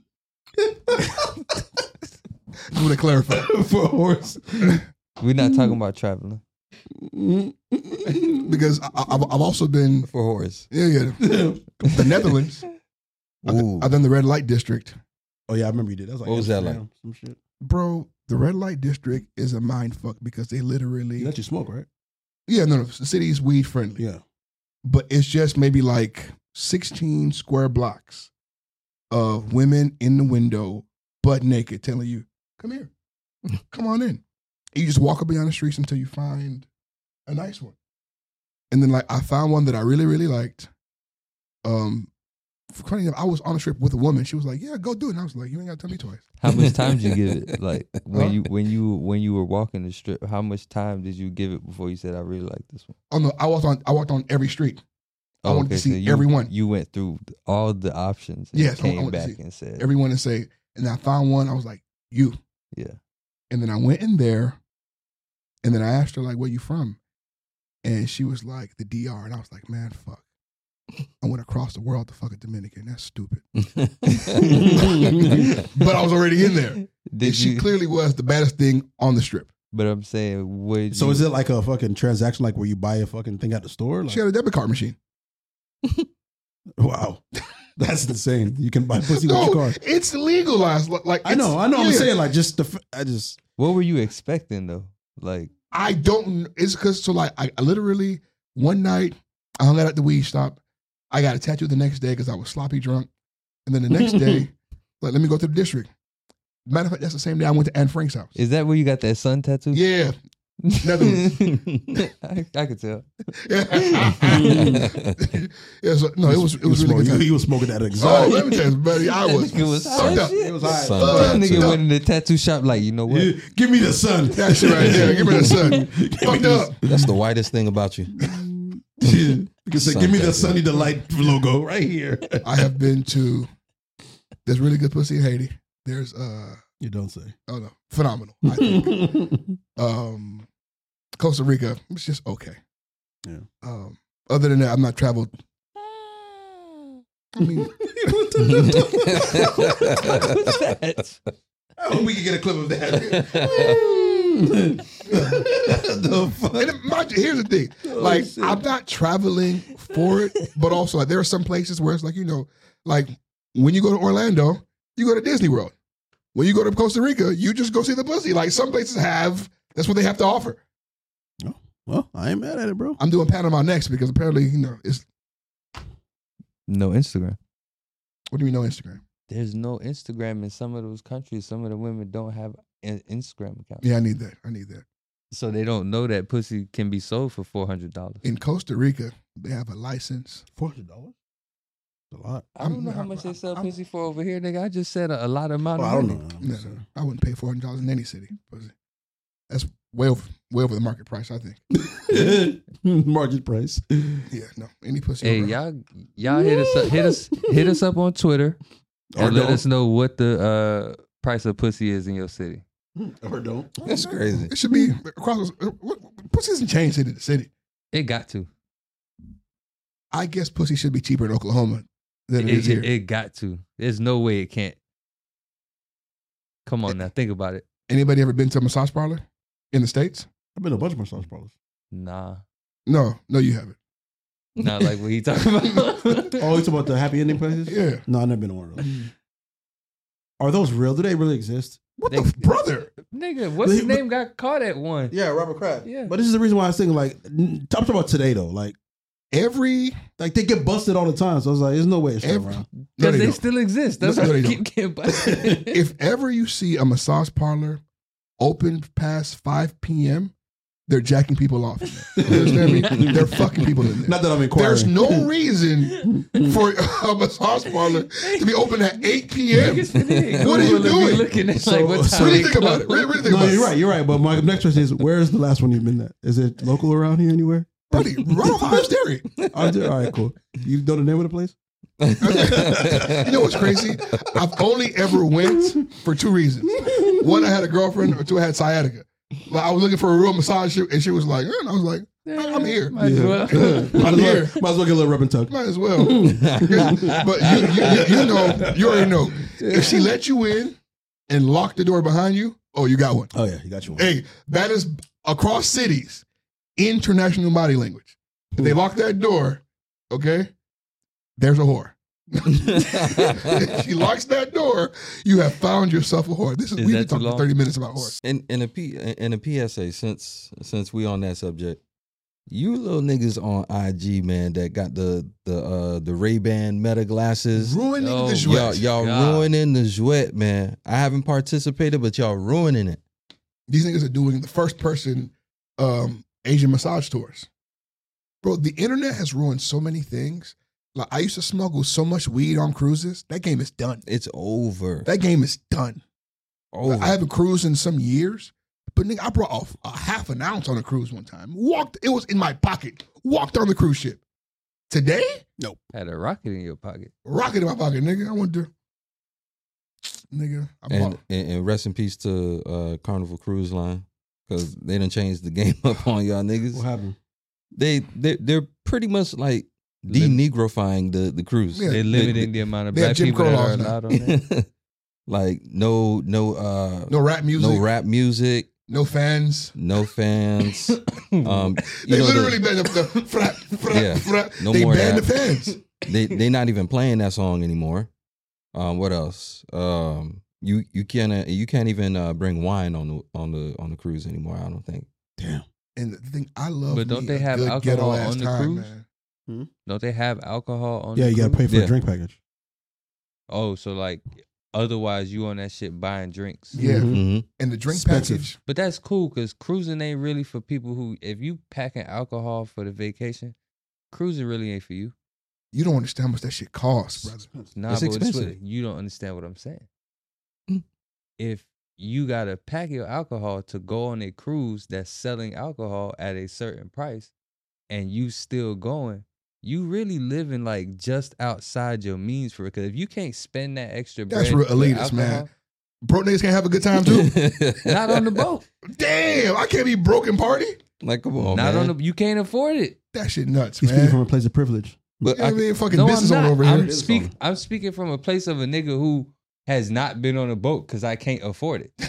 Just want to clarify. For a horse. We're not talking about traveling. Because I, I've, I've also been... For horse. Yeah, yeah. The Netherlands. I've, Ooh. I've done the red light district. Oh yeah, I remember you did. That was like What was that like? Amsterdam, Some shit. Bro, the red light district is a mind fuck because they literally... You let you smoke, right? Yeah, no, no. The city's weed friendly. Yeah. But it's just maybe like sixteen square blocks of women in the window, butt naked, telling you, come here. Come on in. And you just walk up and down the streets until you find a nice one. And then like I found one that I really, really liked. Um, funny enough, I was on a trip with a woman. She was like, yeah, go do it. And I was like, you ain't got to tell me twice. How much time did you give it? Like when Huh? you when you when you were walking the strip, how much time did you give it before you said I really like this one? Oh no, I walked on I walked on every street. I wanted Okay, to see so you, everyone. You went through all the options. And Yes, I- I came wanted to back see and said, Everyone and say, and I found one. I was like, you. yeah. And then I went in there, and then I asked her like, "Where you from?" And she was like, "The D R." And I was like, "Man, fuck." I went across the world to fuck a Dominican. That's stupid. But I was already in there. Did And she you- clearly was the baddest thing on the strip. But I'm saying, would So you, is it like a fucking transaction, like where you buy a fucking thing at the store? Like, She had a debit card machine. wow, that's insane. You can buy pussy with No, your card. it's legalized. Like I know, it's- I know. I'm yeah. saying like just the. f- I just what were you expecting though? Like, I don't. It's because so like I, I literally one night I hung out at the weed stop. I got a tattoo the next day because I was sloppy drunk, and then the next day, like let me go to the district. Matter of fact, that's the same day I went to Anne Frank's house. is that where you got that sun tattoo? Yeah, Netherlands. I, I could tell. yeah, so, no, it was it he was was, really good. smoking, time. he was smoking that Oh, exotic. let me tell you, buddy, I was, Nigga was sucked high up. shit. It was high. Son. Uh, That nigga no. went in the tattoo shop like, you know what? Yeah, give me the sun. That shit right there. Give me the sun. Fucked up. That's the whitest thing about you. You can say, Sun give me the tattoo. Sunny Delight logo right here. I have been to. There's really good pussy in Haiti. There's uh You don't say. oh no, phenomenal. I think. um, Costa Rica, it's just okay. Yeah. Um, other than that, I'm not traveled. I mean, What's that? I hope we can get a clip of that. the fuck? and mind you, here's the thing. Oh, Like, I'm not traveling for it, but also like there are some places where it's like, you know, like when you go to Orlando, you go to Disney World. When you go to Costa Rica, you just go see the pussy. Like some places have, that's what they have to offer. Well, I ain't mad at it, bro. I'm doing Panama next because apparently, you know, it's No Instagram. what do you mean no Instagram? There's no Instagram in some of those countries. Some of the women don't have an Instagram account. Yeah, I need that. I need that. So they don't know that pussy can be sold for four hundred dollars. In Costa Rica, they have a license. Four hundred dollars. A lot. I don't I'm- know how I'm- much they sell I'm- pussy for over here, nigga. I just said a, a lot of amount Well, of I don't money. know. I'm No, just saying. I wouldn't pay four hundred dollars in any city. Pussy. That's way over, way over the market price, I think. Market price. Yeah, no, any pussy. Hey, over- y'all, y'all hit us up, hit us, hit us up on Twitter Or and let don't. us know what the uh, price of pussy is in your city. Or don't. That's crazy. It should be across. uh, what- Pussy doesn't change city to city. It got to. I guess pussy should be cheaper in Oklahoma than it It, is here. it, it got to. There's no way it can't. Come on now, think about it. Anybody ever been to a massage parlor in the States? I've been to a bunch of massage parlors. Nah, No, no, you haven't. not like what he talking about. Oh, you talking about the happy ending places? Yeah. No, I've never been to one of those. Are those real? Do they really exist? What They- the f- brother? Nigga, what's his name got caught at one? Yeah, Robert Kraft. Yeah. But this is the reason why I was thinking, like, n- I'm talking about today, though. Like, Every like they get busted all the time. So I was like, there's no way it's still Every- around. no, Because they they don't. still exist. That's No, why they they don't. keep getting busted. if ever you see a massage parlor open past five p.m., they're jacking people off. You understand me? They're fucking people in there. Not that I'm inquiring. There's no reason for a massage parlor to be open at eight p.m. What are you doing? Looking at So- like what so- time Really they think about it. close. Really, really think No, about you're it. right. You're right. But my next question is, where is the last one you've been at? Is it local around here anywhere? Buddy, right off Hives Dairy. All right, cool. You know the name of the place? You know what's crazy? I've only ever went for two reasons. One, I had a girlfriend, or two, I had sciatica. Like, I was looking for a real massage, and she was like, eh, and I was like, I'm here. Might as well. Might as well, here. might as well get a little rub and tug. Might as well. But you, you, you, you know, you already know. If she let you in and lock the door behind you, oh, you got one. Oh yeah, you got you one. Hey, that is across cities, international body language. If they lock that door, okay, there's a whore. If she locks that door, you have found yourself a whore. This is, Is we've that been too talking for long? thirty minutes about whores. In in a P in a P S A, since since we on that subject, you little niggas on I G, man, that got the the uh the Ray-Ban Meta glasses. Ruining Oh, the Y'all, jouet. y'all God. ruining the jouet, man. I haven't participated, but y'all ruining it. These niggas are doing the first person um, Asian massage tours. Bro, the internet has ruined so many things. Like, I used to smuggle so much weed on cruises. That game is done. It's over. That game is done. over. I haven't cruised in some years, but nigga, I brought off a half an ounce on a cruise one time. Walked, it was in my pocket. Walked on the cruise ship. Today? Had a rocket in your pocket. Rocket in my pocket, nigga. I went to, nigga. I And, bought. and and rest in peace to uh, Carnival Cruise Line because they done changed the game up on y'all niggas. What happened? They they they're pretty much like de-negrifying the the cruise. Yeah. They limiting the amount of they have black Jim people Crow that are laws now. allowed on there. Like no no uh No rap music. no rap music, No fans. no fans. um, you They know, literally the, banned the, the frap, frap, Yeah. frap. No They more banned that. the fans. they they not even playing that song anymore. Um, what else? Um, you you can't you can't even uh, bring wine on the on the on the cruise anymore. I don't think. Damn. And the thing I love, But don't me they a have good alcohol ghetto-ass on the time, cruise? man. Don't they have alcohol on Yeah, the you gotta cruise? pay for Yeah. a drink package. Oh, so like otherwise you on that shit buying drinks. Yeah, Mhm. Mm-hmm. and the drink Expensive. package. But that's cool because cruising ain't really for people who, if you packing alcohol for the vacation, cruising really ain't for you. You don't understand how much that shit costs, brother. Nah, It's but it's expensive. what- you don't understand what I'm saying. Mm. If you gotta pack your alcohol to go on a cruise that's selling alcohol at a certain price, and you still going, you really living like just outside your means for it. Because if you can't spend that extra bread, That's real for elitist, man. alcohol, Broke niggas can't have a good time too. not on the boat. Damn, I can't be broke and party. Like come on, not man. on the. You can't afford it. That shit nuts, He's man. speaking from a place of privilege. But You know I, what I mean? Fucking No, business I'm owner not. over I'm here. speak. I'm speaking from a place of a nigga who has not been on a boat because I can't afford it.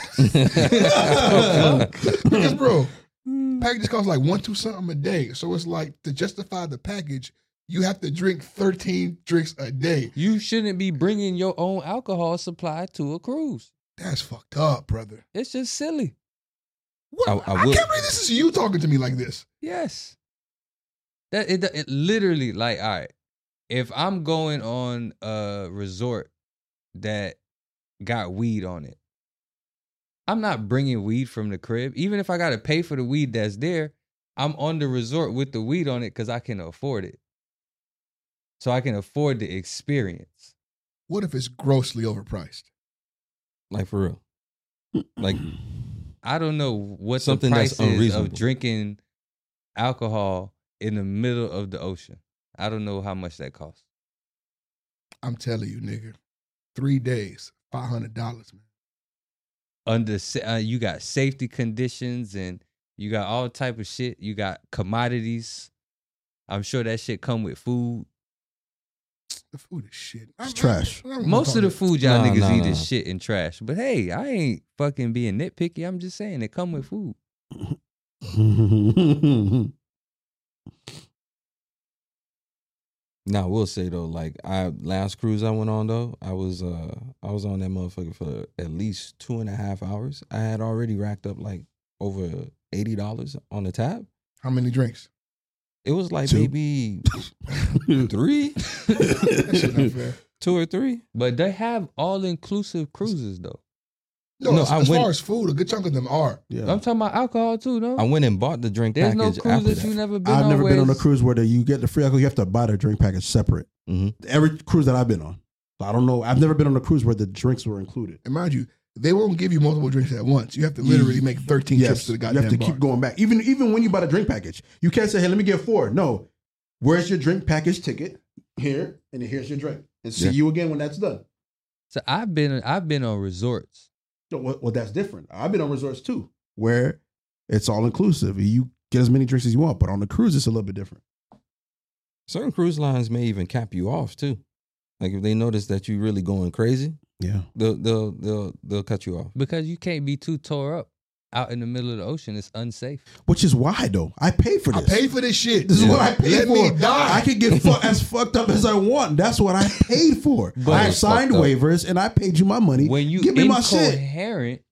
Because, bro, packages cost like one, two something a day. So it's like to justify the package, you have to drink thirteen drinks a day. You shouldn't be bringing your own alcohol supply to a cruise. That's fucked up, brother. It's just silly. What? I- I, I will- can't believe this is you talking to me like this. Yes. That it, it literally like all right. If I'm going on a resort that got weed on it, I'm not bringing weed from the crib. Even if I got to pay for the weed that's there, I'm on the resort with the weed on it because I can afford it. So I can afford the experience. What if it's grossly overpriced? like for real. Like I don't know what Something the that's price is unreasonable. of drinking alcohol in the middle of the ocean. I don't know how much that costs. I'm telling you, nigga. Three days, five hundred dollars, man. Under sa- uh, you got safety conditions and you got all type of shit. You got commodities. I'm sure that shit come with food. The food is shit. It's I'm- trash. I'm- I'm Most of calling the it- food y'all Nah, niggas nah, eat nah. is shit and trash. But hey, I ain't fucking being nitpicky. I'm just saying it come with food. Now, I will say though, like I last cruise I went on though, I was uh I was on that motherfucker for at least two and a half hours. I had already racked up like over eighty dollars on the tab. How many drinks? It was like Two. maybe three, That shit not fair. two or three. But they have all inclusive cruises though. No, No, as, I as went- far as food, a good chunk of them are. Yeah. I'm talking about alcohol too, no? I went and bought the drink There's no package cruise after that that. you never been I've on. never where been on a it's- cruise where the, you get the free alcohol. You have to buy the drink package separate. Mhm. Every cruise that I've been on, so I don't know. I've never been on a cruise where the drinks were included. And mind you, they won't give you multiple drinks at once. You have to literally make thirteen trips to the you goddamn have to bar. keep going back. Even even when you buy the drink package, you can't say, "Hey, let me get four." No, where's your drink package ticket? Here, and here's your drink, and see Yeah. you again when that's done. So I've been I've been on resorts. No, well, well, that's different. I've been on resorts too, where it's all inclusive. You get as many drinks as you want, but on the cruise, it's a little bit different. Certain cruise lines may even cap you off too. Like if they notice that you really going crazy, Yeah, they'll they'll they'll they'll cut you off. Because you can't be too tore up out in the middle of the ocean. It's unsafe. which is why though I paid for I this. paid for this shit. This is what I paid Let for. me die. I can get fu- as fucked up as I want. That's what I paid for. But I it's signed fucked up. waivers and I paid you my money. When you give me my shit incoherent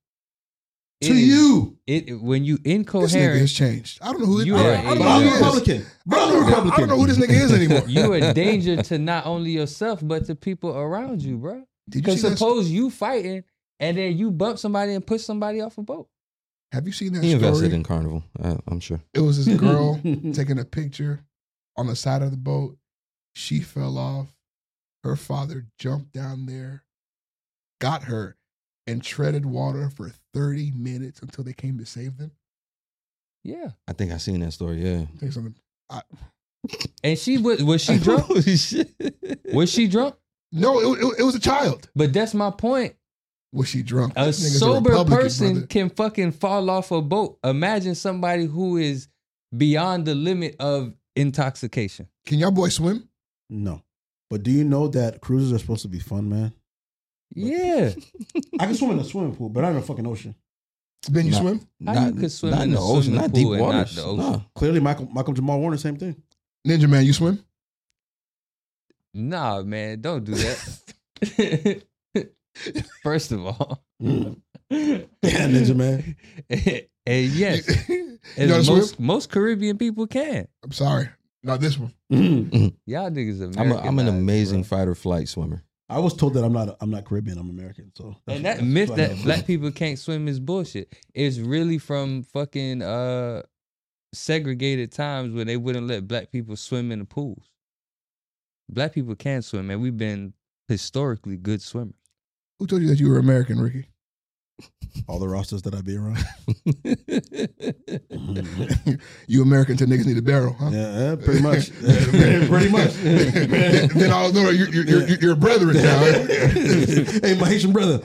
to it is- you. It when you This nigga incoherent, has changed. I don't know who You I, are I don't a- know But I'm who a he is. Republican. But I'm a I Republican. don't know who this nigga is anymore. you a danger to not only yourself but to people around you, bro. Did you Because see that? suppose you fighting and then you bump somebody and push somebody off a boat. Have you seen that He invested story? in Carnival, I, I'm sure. It was this girl taking a picture on the side of the boat. She fell off. Her father jumped down there, got her, and treaded water for thirty minutes until they came to save them. Yeah. I think I seen that story. Yeah, Tell you something. I, And she was was she drunk? Holy shit. Was she drunk? No, it, it, it was a child. But that's my point. Was she drunk? A That nigga's sober Republican, person brother. can fucking fall off a boat. Imagine somebody who is beyond the limit of intoxication. Can y'all boys swim? No. But do you know that cruises are supposed to be fun, man? Yeah. I can swim in a swimming pool, but not in a fucking ocean. Ben, you Not- swim? How Not, you could swim not in in the a ocean, swimming not deep pool and not waters. the ocean? Nah. Clearly, Michael, Michael Jamal Warner, same thing. Ninja Man, you swim? Nah, man, don't do that. First of all. Mm. Yeah, Ninja Man. And yes, you and know how to most, swim? most Caribbean people can. I'm sorry. Not this one. Mm. Y'all niggas American. I'm, a, I'm an amazing fight or flight swimmer. I was told that I'm not. I'm not Caribbean. I'm American. So that's- And that that's myth what I that know. black people can't swim is bullshit. It's really from fucking uh segregated times when they wouldn't let black people swim in the pools. Black people can swim, and we've been historically good swimmers. Who told you that you were American, Ricky? all the rosters that I be around. You American till niggas need a barrel, huh? Yeah, yeah, pretty much. Yeah, pretty much. then, then I'll know you're, you're, you're, you're a brethren now. Hey, my Haitian brother.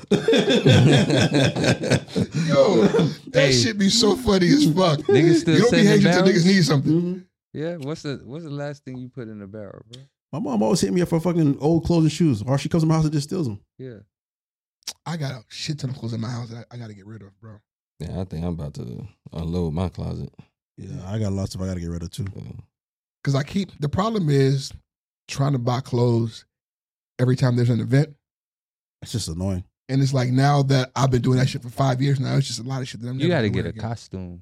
Yo, that Hey. shit be so funny as fuck. Niggas still You don't be sending Haitian till barrels? niggas need something. Mhm. Yeah, what's the what's the last thing you put in a barrel, bro? My mom always hit me up for fucking old clothes and shoes, or she comes to my house and just steals them. Yeah. I got a shit ton of clothes in my house that I, I got to get rid of, bro. Yeah, I think I'm about to unload my closet. Yeah, I got lots of I got to get rid of too. Because I keep, the problem is trying to buy clothes every time there's an event. It's just annoying. And it's like now that I've been doing that shit for five years now, it's just a lot of shit that I'm You never got to gonna get wear a again. costume.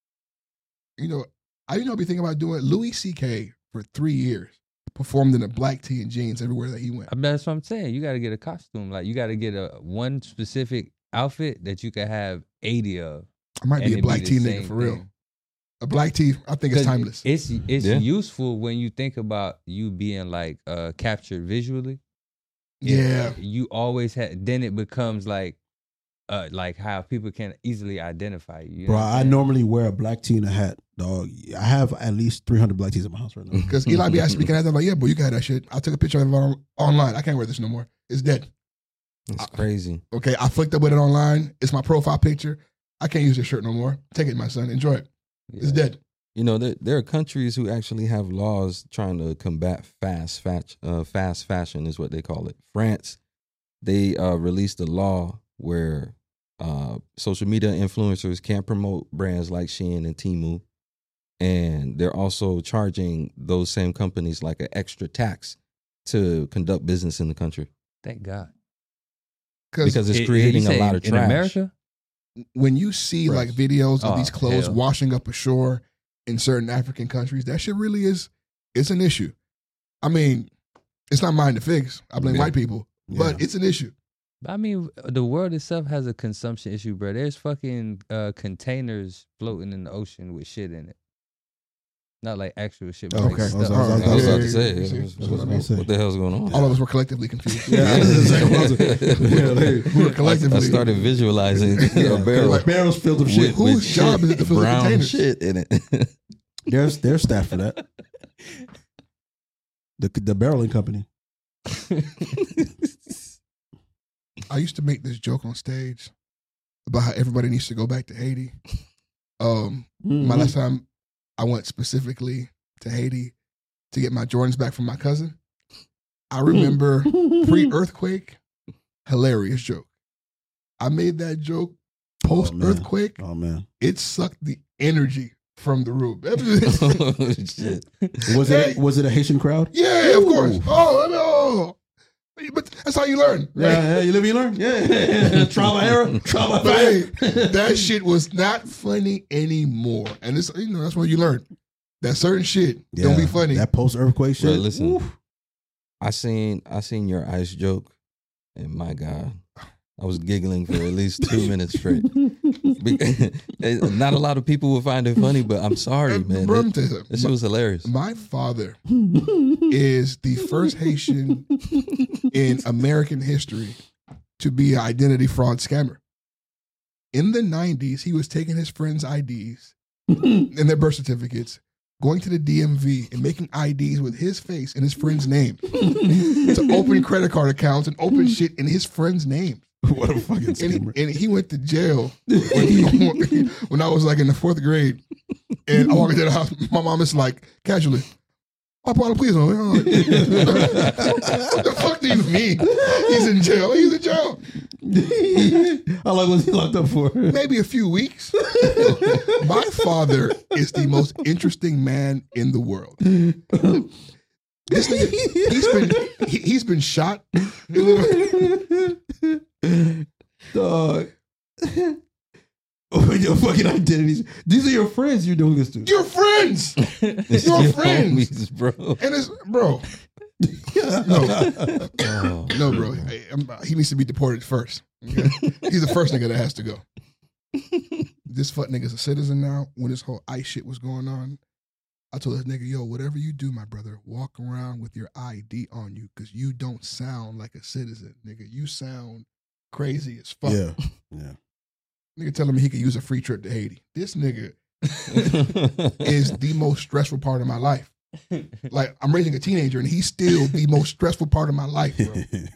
You know, I you know be thinking about doing Louis C K for three years, performed in a black tee and jeans everywhere that he went. I mean, that's what I'm saying. You got to get a costume. Like you got to get a one specific outfit that you can have eighty of. I might and be a it black the tee same nigga for real. thing. A black tee, I think it's 'Cause timeless. It's it's Yeah. useful when you think about you being like uh captured visually. Yeah. You always have. Then it becomes like, uh, like how people can easily identify you. you know Bro, what I'm I saying? normally wear a black tee and a hat, dog. I have at least three hundred black tees in my house right now. Because Eli be asking me, can I have that? I'm like, yeah, but you can have that shit. I took a picture of it on, online. I can't wear this no more. It's dead. It's crazy. Okay, I flicked up with it online. It's my profile picture. I can't use this shirt no more. Take it, my son. Enjoy it. It's Yeah. dead. You know, there, there are countries who actually have laws trying to combat fast fat, uh, fast fashion is what they call it. France, they uh, released a law where uh, social media influencers can't promote brands like Shein and Temu. And they're also charging those same companies like an extra tax to conduct business in the country Thank God. because it's It- creating you a say lot of in trash. America. When you see Right. like videos of Oh, these clothes hell. washing up ashore in certain African countries, that shit really is, it's an issue. I mean, it's not mine to fix. I blame Yeah. white people, but Yeah. it's an issue. I mean, the world itself has a consumption issue, bro. There's fucking uh, containers floating in the ocean with shit in it. Not like actual shit, but Okay. like I was- stuff. I was- I was Yeah, about yeah, to say, yeah, yeah, yeah. what's- That's what I what, say. what the hell's going on? All of us were collectively confused. Yeah, yeah, like, we were collectively. I started visualizing Yeah, a barrel like barrels filled with shit. Whose job is it to fill the brown containers? shit in it. There's there's staff for that. The the barreling company. I used to make this joke on stage about how everybody needs to go back to Haiti. Um, my last time I went specifically to Haiti to get my Jordans back from my cousin. I remember pre-earthquake, hilarious joke. I made that joke post-earthquake. Oh man, It sucked the energy from the room. Oh, shit. was it was it a Haitian crowd? Yeah, of course. Oh, I mean, oh. But that's how you learn. Right? Yeah, yeah, you live, you learn. Yeah, trial by error, trial by But hey, fire. that shit was not funny anymore. And it's, you know, that's what you learn. That certain shit don't be funny. That post earthquake shit. Bro, listen, Oof. I seen I seen your ice joke, and my God, I was giggling for at least two minutes straight. Be- Not a lot of people will find it funny, but I'm sorry, And man. bro, let me That, tell you something. that shit was hilarious. My father is the first Haitian in American history to be an identity fraud scammer. In the nineties, he was taking his friends' I Ds and their birth certificates, going to the D M V and making I Ds with his face and his friend's name to open credit card accounts and open shit in his friend's name. What a fucking scammer. And, and he went to jail when, when I was like in the fourth grade. And I walked into the house. My mom is like, casually, "Oh, Paula, please don't." I'm like, what the fuck do you mean? He's in jail. He's in jail. How long was he locked up for? Maybe a few weeks. My father is the most interesting man in the world. This nigga, he's been he, he's been shot. Dog. Oh, your fucking identities. These are your friends you're doing this to. Your friends. It's Your your friends. homies, bro. And it's bro. No, Oh. no, bro. I, I'm, he needs to be deported first. Okay? He's the first nigga that has to go. This fuck nigga's a citizen now. When this whole ICE shit was going on, I told this nigga, yo, whatever you do, my brother, walk around with your I D on you because you don't sound like a citizen, nigga. You sound crazy as fuck. Yeah. Yeah. Nigga telling me he could use a free trip to Haiti. This nigga is the most stressful part of my life. Like, I'm raising a teenager and he's still the most stressful part of my life, bro.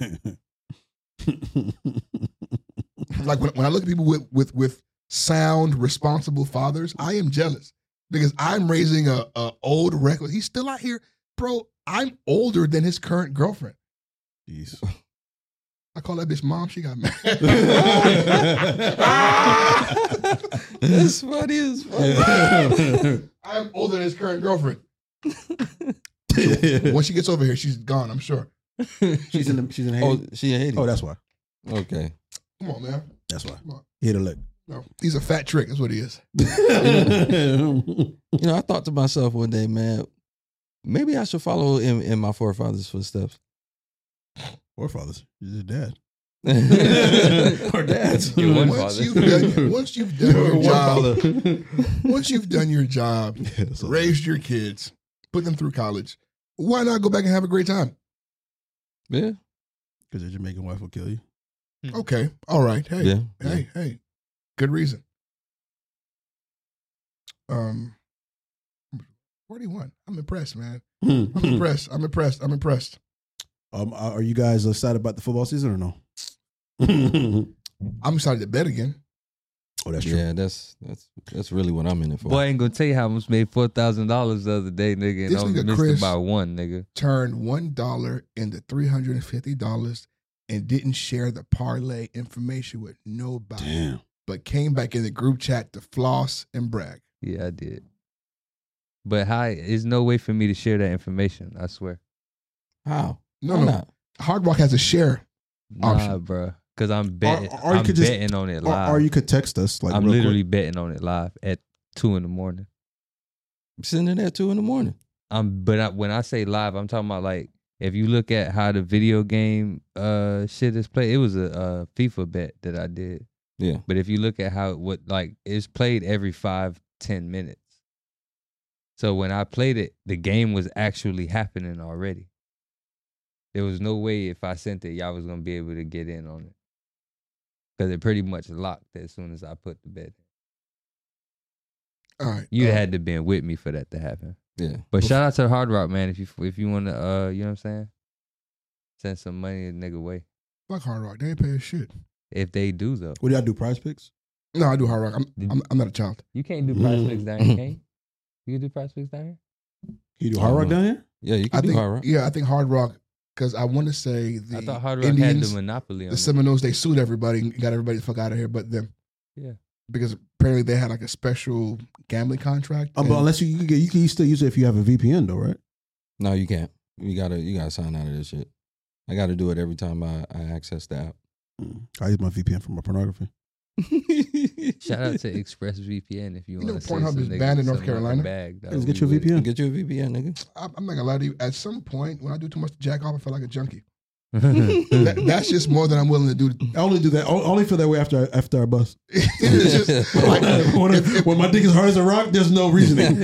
Like, when, when I look at people with, with, with sound, responsible fathers, I am jealous because I'm raising a, a old reckless. He's still out here. Bro, I'm older than his current girlfriend. Jeez. I call that bitch mom. She got mad. That's funny as fuck. I'm older than his current girlfriend. Once she gets over here, she's gone, I'm sure. She's in the, she's in Haiti. Oh, she in Haiti. Oh, that's why. Okay. Come on, man. That's why. Come on. He hit a lick. No, he's a fat trick. That's what he is. You know, I thought to myself one day, man, maybe I should follow in, in my forefathers' footsteps. Forefathers. He's his dad. Or dads. Your one Once father. you've done, once you've done your One job, father. once you've done your job, Yeah, so- raised your kids, put them through college, why not go back and have a great time? Yeah. Because your Jamaican wife will kill you. Okay, all right. Hey, Yeah. hey, hey. Good reason. Um, forty-one. I'm impressed, man. I'm impressed. I'm impressed. I'm impressed. Um, are you guys excited about the football season or no? I'm excited to bet again. Oh, that's true. Yeah, that's that's that's really what I'm in it for. Boy, I ain't gonna tell you how I almost made four thousand dollars the other day, nigga, and This I nigga missed Chris- it by one, nigga. Turned one dollar into three hundred and fifty dollars and didn't share the parlay information with nobody. Damn. But came back in the group chat to floss and brag. Yeah, I did. But how? There's no way for me to share that information. I swear. How? No, Why no. not? Hard Rock has a share. Nah, Option. bro. Because I'm betting. Or- or you I'm could just- betting on it Or, live. or you could text us. Like I'm real literally quick. betting on it live at two in the morning. I'm sitting in there at two in the morning. I'm, but I, when I say live, I'm talking about like if you look at how the video game uh shit is played. It was a, a FIFA bet that I did. Yeah. But if you look at how what like it's played every five ten minutes. So when I played it, the game was actually happening already. There was no way if I sent it, y'all was gonna be able to get in on it. Because it pretty much locked as soon as I put the bet in. All right. You'd uh, had to been with me for that to happen. Yeah. But shout out to Hard Rock, man. If you if you wanna uh, you know what I'm saying? Send some money a nigga way. Fuck Hard Rock. They ain't paying shit. If they do though. What do y'all do? Prize picks? No, I do Hard Rock. I'm, I'm, I'm not a child. You can't do price picks down here, can you? You can do price picks down here? You do Hard Rock down here? Yeah, you can I do think, hard rock. yeah, I think Hard Rock, because I want to say the I thought Hard Rock Indians, had the monopoly on the it. Seminoles, they sued everybody and got everybody the fuck out of here but them. Yeah. Because apparently they had like a special gambling contract. Um, but and- unless you you can, you can still use it if you have a V P N though, right? No, you can't. You gotta you gotta sign out of this shit. I gotta do it every time I, I access the app. Mm. I use my V P N for my pornography. Shout out to ExpressVPN if you, You know want to Pornhub send is some banned niggas in North some out the Carolina? Bag, dog. Let's get We you a with V P N. Get you a V P N, nigga. I'm I'm not gonna lie to you. At some point, when I do too much jack off, I feel like a junkie. that, that's just more than I'm willing to do. I only do that. o- Only feel that way after after I bust. It's just like, when, if, when my dick is hard as a rock, there's no reasoning.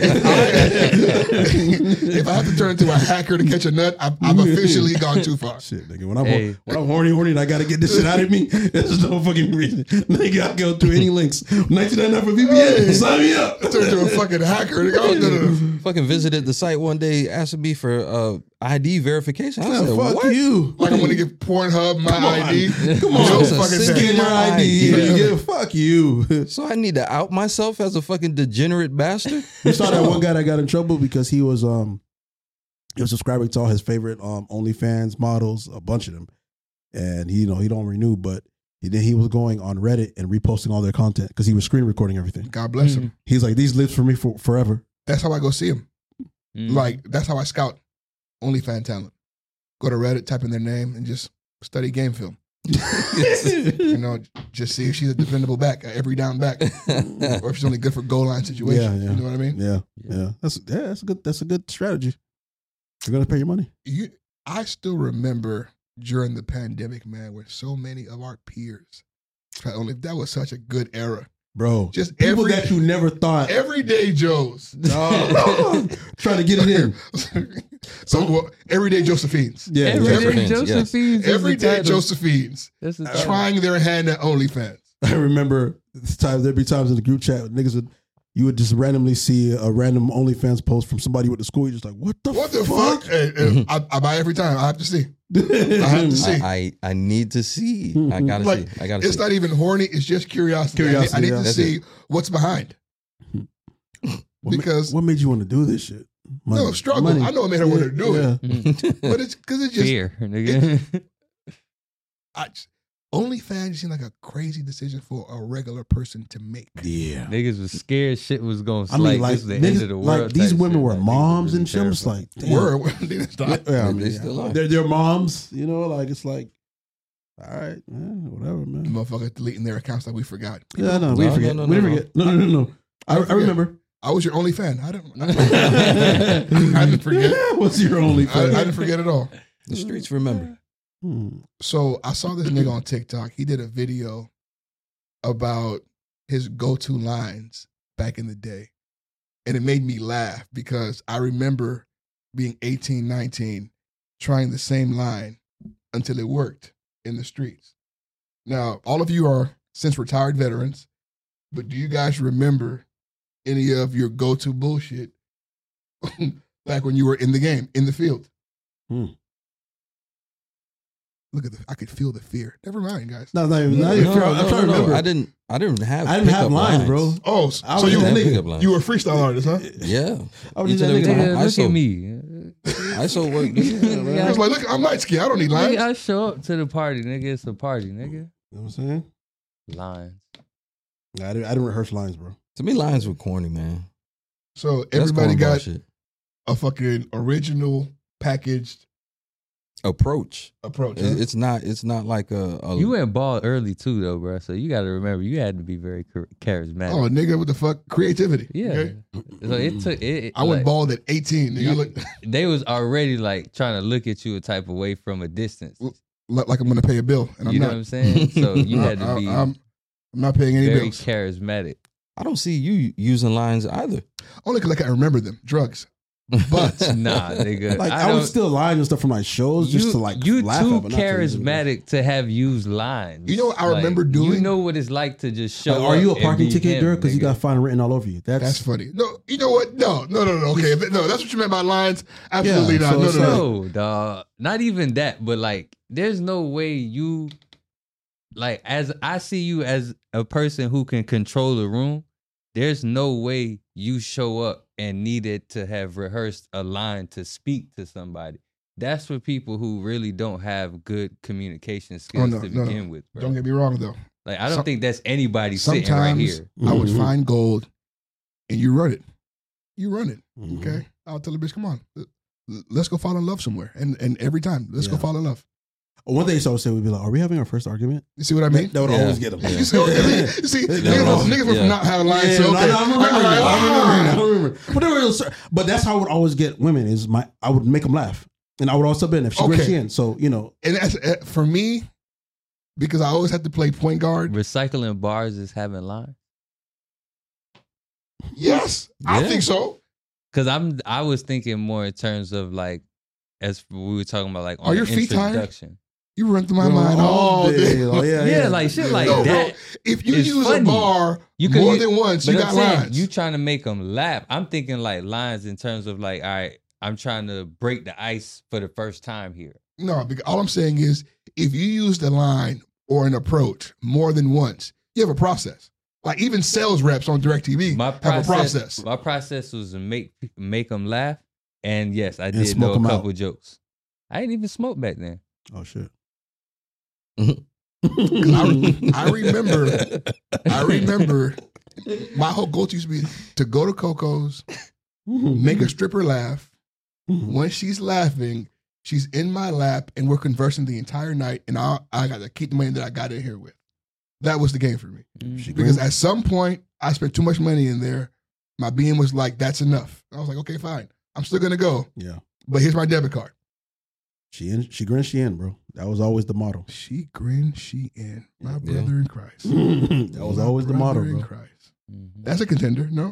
if I have to turn into a hacker to catch a nut, I've, I've officially gone too far. Shit, nigga. When I'm Hey. when I'm horny, horny, and I gotta get this shit out of me, there's no fucking reason. Nigga, I go through any links. nineteen ninety-nine for V P N. Hey. Sign me up. Turn into a fucking hacker. Nigga, oh, no, no, no. Fucking visited the site one day, asking me for uh, I D verification. I Yeah, said, fuck what? you. Like I'm gonna give Pornhub my Come on. I D. Come No on, fucking Scan scan thing. your I D. Yeah. Yeah, fuck you. So I need to out myself as a fucking degenerate bastard? You saw that one guy that got in trouble because he was um he was subscribing to all his favorite um OnlyFans models, a bunch of them, and he you know he don't renew, but he, then he was going on Reddit and reposting all their content because he was screen recording everything. God bless him. He's like, these lives for me for forever. That's how I go see him. Mm. Like that's how I scout OnlyFans talent. Go to Reddit, type in their name, and just study game film. You know, just see if she's a dependable back, a every down back, or if she's only good for goal line situations. Yeah, yeah. You know what I mean? Yeah, yeah, that's yeah, that's a good that's a good strategy. You're gonna pay your money. You, I still remember during the pandemic, man, where so many of our peers tried only that was such a good era. Bro, Just people every that you never thought everyday Joes. oh, trying to get it in. So well, everyday Josephines. Yeah, Everyday Josephines, yes. Josephines. is the Everyday title. Josephines That's the title. trying their hand at OnlyFans. I remember this time there'd be times in the group chat niggas would you would just randomly see a random OnlyFans post from somebody with the school. You're just like, what the What the fuck? fuck? Hey, hey, I, I buy every time. I have to see. I have to see. I, I I need to see. I gotta Like, see. I gotta It's see. not even horny. It's just curiosity. Curiosity, I need, I need yeah. to That's see what's behind. What ma- Because what made you want to do this shit? no struggle. I know what made her want to do it, Yeah. but it's because it just Fear, nigga. I, OnlyFans seemed like a crazy decision for a regular person to make. Yeah. Niggas was scared shit was going to I mean, like, this is the niggas- end of the world. like these type women shit. were Like, niggas moms really and shit. I'm just terrified. like, damn. Were they didn't stop. Yeah, I They mean, still yeah. are. They're, they're moms, you know, like it's like, all right, man, whatever, man. Motherfuckers deleting their accounts that we forgot. Yeah, no, we No, forget. no, no, we no, didn't no. forget. No, no, no, no. I, I forget. remember. I was your only fan. I didn't. I didn't forget. What's your only I, fan? I didn't forget at all. The streets remember. Hmm. So I saw this nigga on TikTok. He did a video about his go-to lines back in the day. And it made me laugh because I remember being eighteen, nineteen, trying the same line until it worked in the streets. Now, all of you are since retired veterans, but do you guys remember any of your go-to bullshit back when you were in the game, in the field? Hmm. Look at the, I could feel the fear. Never mind, guys. No, not even. Not No, even no, fair. I'm no, trying to no, remember. I didn't. I didn't have. I didn't have pickup lines, bro. Oh, I so was you, that have nigga. pickup lines. you were a freestyle artist, huh? Yeah. I was Each just and that every nigga. time. Nigga, I look saw- at me. I saw work. I was like, look, I'm light skinned. I don't need lines. Nigga, I show up to the party, nigga. It's a party, nigga. You know what I'm saying? Lines. Nah, I didn't, I didn't rehearse lines, bro. To me, lines were corny, man. So That's everybody cornball got shit. a fucking original packaged approach. approach. huh? It- It's not. It's not like a. a You went ball early too, though, bro. So you got to remember, you had to be very char- charismatic. Oh, nigga, what the fuck? Creativity. yeah. okay? So it took. It, it- I went like, bald at eighteen. Nigga. You- I look They was already like trying to look at you a type of way from a distance. look like I'm going to pay a bill, and I'm You know not. what I'm saying? So you had I- to I- be I'm, I'm not paying any very bills. charismatic. I don't see you using lines either. Only because I can't remember them. Drugs. But Nah, nigga. Like I I, would don't- still line and stuff from my shows just you, to like you laugh too at, but not to use it. charismatic to have used lines. You know what I Like, remember doing? You know what it's like to just show. Like, are you a up and parking be ticket, him, Dirk? Because you nigga. got fine written all over you. That's, that's funny. No, you know what? No, no, no, no. Okay, no, that's what you meant by lines. Absolutely Yeah, not. so No, it's no, like- no. No, dog. Not even that, but like, there's no way you, like, as I see you as a person who can control the room, there's no way you show up and needed to have rehearsed a line to speak to somebody. That's for people who really don't have good communication skills no, to no, no. begin with, bro. Don't get me wrong, though. Like, I don't Some- think that's anybody sitting right Sometimes here. I would Mhm. find gold, and you run it. You run it. Mhm. Okay, I'll tell the bitch, come on, L- let's go fall in love somewhere. And and every time, let's go Yeah. fall in love. One thing I would say would be like, "Are we having our first argument?" You see what I mean? That would Yeah. always get them. Yeah. You see, what- you see That niggas, would- from- niggas from yeah. not having lines. Yeah, so no, okay. no, I'm remembering. All right, I'm all remembering. right. I remember. But, there was, but that's how I would always get women. Is my I would make them laugh. And I would also been if she Okay. grins, she in. So, you know. And that's uh, for me, because I always have to play point guard. Recycling bars is having lines. Yes, I Yeah. think so. Cause I'm I was thinking more in terms of like as we were talking about like on Are your the feet tired? introduction. You run through my Oh, mind all day. Oh, yeah, Yeah, yeah. like shit like No, bro, that. if you is use funny. a bar You could more use- than once, But you I'm got saying lines. you trying to make them laugh. I'm thinking like lines in terms of like, all right, I'm trying to break the ice for the first time here. No, because all I'm saying is if you use the line or an approach more than once, you have a process. Like even sales reps on DirecTV My have process, a process. my process was to make make them laugh, and yes, I And did smoke know a 'em out. couple jokes. I didn't even smoke back then. Oh, shit. 'Cause I, I remember, I remember my whole goal used to be to go to Coco's, make a stripper laugh. When she's laughing, she's in my lap, and we're conversing the entire night. And I, I got to keep the money that I got in here with. That was the game for me. She Because grins. at some point, I spent too much money in there. My being was like, "That's enough." I was like, "Okay, fine. I'm still gonna go, Yeah. but here's my debit card." She in, she grins, she in, bro. That was always the motto. She grinned, she in. My Yeah. brother in Christ. That was My always the motto, brother in bro. Christ. Mhm. That's a contender, no?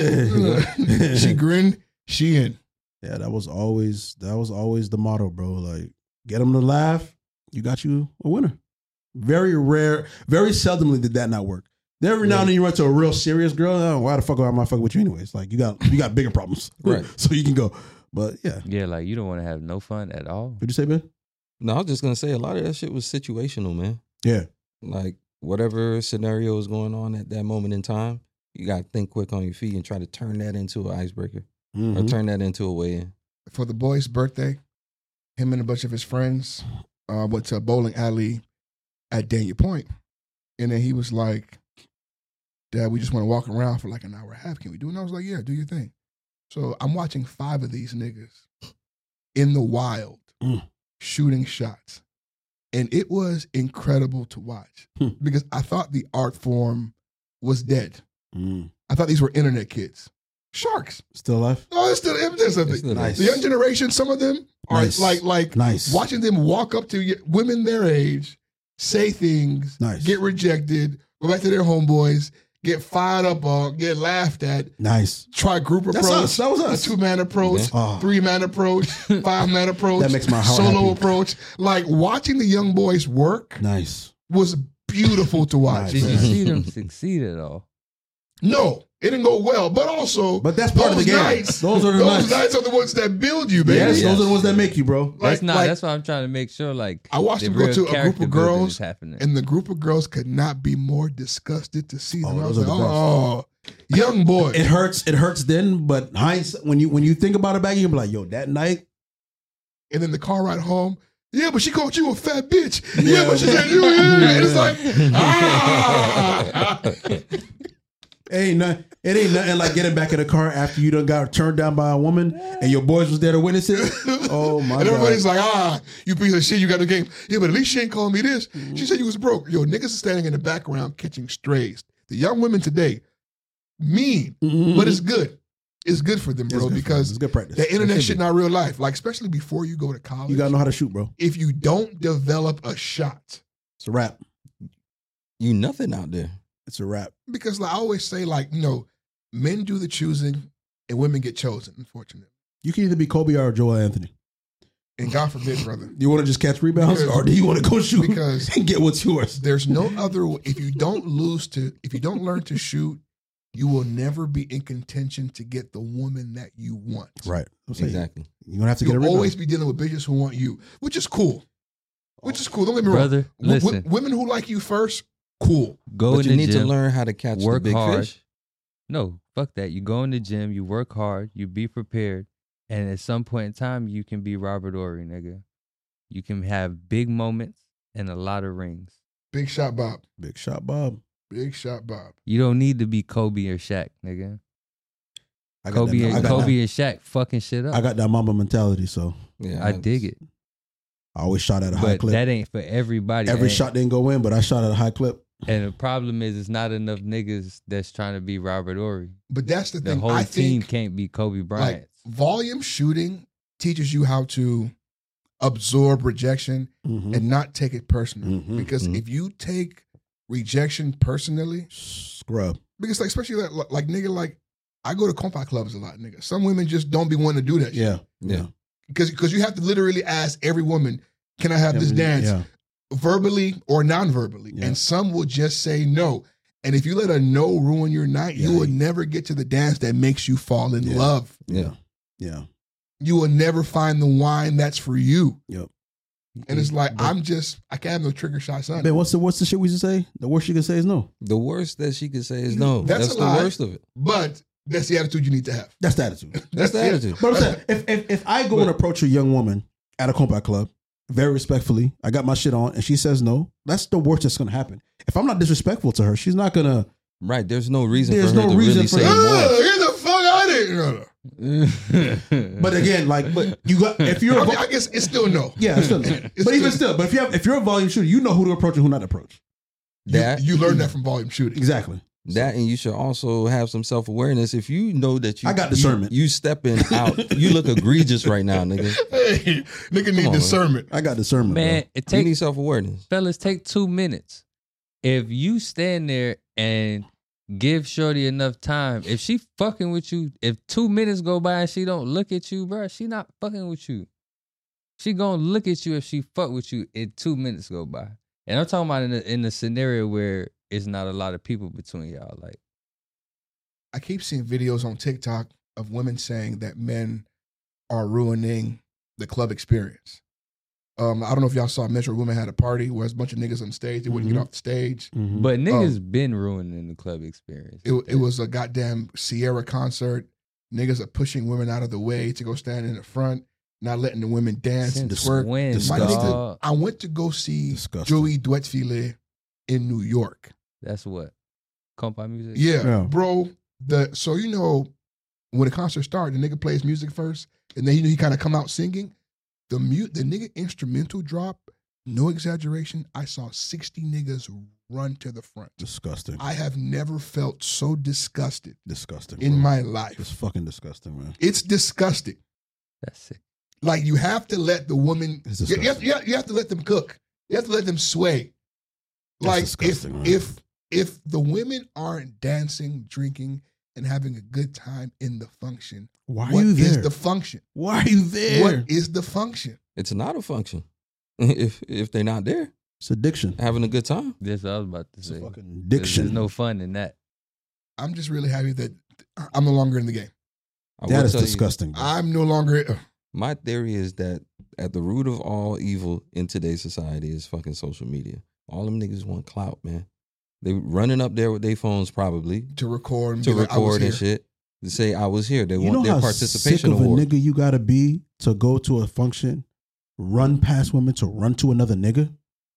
Yeah. She grinned, she in. Yeah, that was always that was always the motto, bro. Like, get them to laugh, you got you a winner. Very rare, very seldomly did that not work. Then every now and then you run to a real serious girl. Oh, why the fuck am I fucking with you anyways? Like you got you got bigger problems, Right. So you can go. But yeah, Yeah, like you don't want to have no fun at all. what'd you say, Ben? No, I was just gonna say a lot of that shit was situational, man. Yeah, Like whatever scenario is going on at that moment in time, you gotta think quick on your feet and try to turn that into an icebreaker or Mhm. turn that into a way in. For the boy's birthday, him and a bunch of his friends uh, went to a bowling alley at Daniel Point. And then he was like, "Dad, we just want to walk around for like an hour and a half. Can we do it?" And I was like, "Yeah, do your thing." So I'm watching five of these niggas in the wild Mm. shooting shots. And it was incredible to watch Hmm. because I thought the art form was dead. Mm. I thought these were internet kids. Sharks. Still alive? Oh, it's still, there's something. It's still Nice. The young generation, some of them are Nice. like, like Nice. watching them walk up to y- women their age, say things, Nice. get rejected, go back to their homeboys, get fired up on, get laughed at, Nice. try group That's approach, us. That was a us. two man approach, Yeah. Oh. three man approach, five man approach, That makes my heart solo happy. approach. Like watching the young boys work Nice. was beautiful to watch. Nice. Did you man. see them succeed at all? No, it didn't go well, but also, But that's part of the those game. nights, Those are the those nights. nights are the ones that build you, baby. Yes, Yes. those are the ones that make you, bro. Like- That's not. like- that's why I'm trying to make sure. Like I watched the them go real to a group character of building girls, is happening. and the group of girls could not be more disgusted to see them. Oh, I was those like, are the oh, young boy. It hurts. It hurts then, but hindsight, when you when you think about it back, you can be like, "Yo, that night." And then the car ride home, yeah, but she called you a fat bitch. Yeah. Yeah, but she said you. Yeah. And it's like, ah. It ain't nothing. It ain't nothing like getting back in the car after you done got turned down by a woman and your boys was there to witness it. Oh my And god! everybody's like, ah, you piece of shit, you got the game. Yeah, but at least she ain't calling me this. She said you was broke. Yo, niggas are standing in the background catching strays. The young women today, mean, Mhm. but it's good. It's good for them, It's bro, good for them. because it's good practice. the internet It should shit be. not real life. Like, especially before you go to college. You gotta know how to shoot, bro. If you don't develop a shot, It's a wrap. You nothing out there. It's a wrap. because like, I always say, like, you know, men do the choosing and women get chosen, unfortunately. You can either be Kobe or Joel Anthony. And God forbid, brother, You want to just catch rebounds, Because- or do you want to go shoot because and get what's yours? there's no other way. If you don't lose to, if you don't learn to shoot, you will never be in contention to get the woman that you want. Right. I'm saying, Exactly. You're gonna have to get a You'll rebound. always be dealing with bitches who want you, which is cool. Which is cool. Don't get me wrong. Brother, W- w- listen. women who like you first, cool. Go But in you the need gym. to learn how to catch work the big hard. fish. No, fuck that. You go in the gym, you work hard, you be prepared, and at some point in time, you can be Robert Ory, nigga. You can have big moments and a lot of rings. Big shot, Bob. Big shot, Bob. Big shot, Bob. You don't need to be Kobe or Shaq, nigga. I got Kobe, that, I and got Kobe that, and Shaq fucking shit up. I got that Mamba mentality, so Yeah, I dig it, I always shot at a high but clip. that ain't for everybody. Every and, shot didn't go in, but I shot at a high clip. and the problem is, it's not enough niggas that's trying to be Robert Ory. But that's the The thing. whole I team think can't be Kobe Bryant. like volume shooting teaches you how to absorb rejection Mhm. and not take it personally. Mhm. Because Mhm. if you take rejection personally, Scrub. because like especially like, like nigga, like I go to compa clubs a lot, nigga. Some women just don't be wanting to do that shit. Yeah. Yeah. Because because you have to literally ask every woman, can I have this Yeah. dance? Yeah. Verbally or non-verbally. Yeah. And some will just say no. And if you let a no ruin your night, Yeah. you will never get to the dance that makes you fall in Yeah. love. Yeah. Yeah. You will never find the wine that's for you. Yep. And it's like, I'm just, I can't have no trigger shots on. Man, what's the what's the shit we used to say? The worst you can say is no. The worst that she could say is no. That's That's, a the lie. worst of it. But that's the attitude you need to have. That's the attitude. That's the attitude. But I'm saying, if, if if I go and approach a young woman at a combat club, very respectfully, I got my shit on, and she says no, that's the worst that's gonna happen. If I'm not disrespectful to her, she's not gonna. Right. There's no reason There's for her no to reason really for say that. Oh, more. get the fuck out of here. No, no. But again, like, but you got if you're. I, A, mean, I guess it's still no. yeah, it's still, It's but even still- still, but if you have if you're a volume shooter, you know who to approach and who not to approach. You, That you learn that from volume shooting. Exactly. That and you should also have some self awareness. If you know that you I got discernment. you, you stepping out, you look egregious right now, nigga. Hey, nigga need on, discernment. I got discernment, Man, bro. it You take need self awareness. fellas take two minutes. If you stand there and give Shorty enough time, if she fucking with you, if two minutes go by and she don't look at you, bro, she not fucking with you. She gonna look at you if she fuck with you if two minutes go by. And I'm talking about in a, in a scenario where it's not a lot of people between y'all. Like, I keep seeing videos on TikTok of women saying that men are ruining the club experience. Um, I don't know if y'all saw Metro Women had a party where there's a bunch of niggas on stage. They wouldn't Mhm. get off the stage. Mhm. but niggas been ruining the club experience. It, it was a goddamn Sierra concert. Niggas are pushing women out of the way to go stand in the front, not letting the women dance and Since twerk. when, My Disgusting. nigga, dog? I went to go see Disgusting. Joey Duetfile in New York. That's what compa music. Yeah, Yeah. bro. The so you know when the concert started, the nigga plays music first, and then you know he kind of come out singing. The mute, the nigga instrumental drop. No exaggeration. I saw sixty niggas run to the front. Disgusting. I have never felt so disgusted Disgusting. in bro. my It's life. fucking disgusting, man. It's disgusting. That's sick. Like you have to let the woman. It's You, you have, disgusting. you have- you have to let them cook. You have to let them sway. That's Like disgusting, man. if if if the women aren't dancing, drinking, and having a good time in the function, Why are what you is there? the function? Why are you there? What is the function? It's not a function. if if they're not there It's addiction. having a good time. That's what I was about to It's say. a fucking There's, addiction. there's no fun in that. I'm just really happy that I'm no longer in the game. I That will is tell you, disgusting. bro. I'm no longer. uh, my theory is that at the root of all evil in today's society is fucking social media. All them niggas want clout, man. They running up there with their phones probably to record and to be like, I was record and here. shit. To say I was here. They You want know their how participation sick of award. a nigga you gotta be to go to a function, run past women to run to another nigga?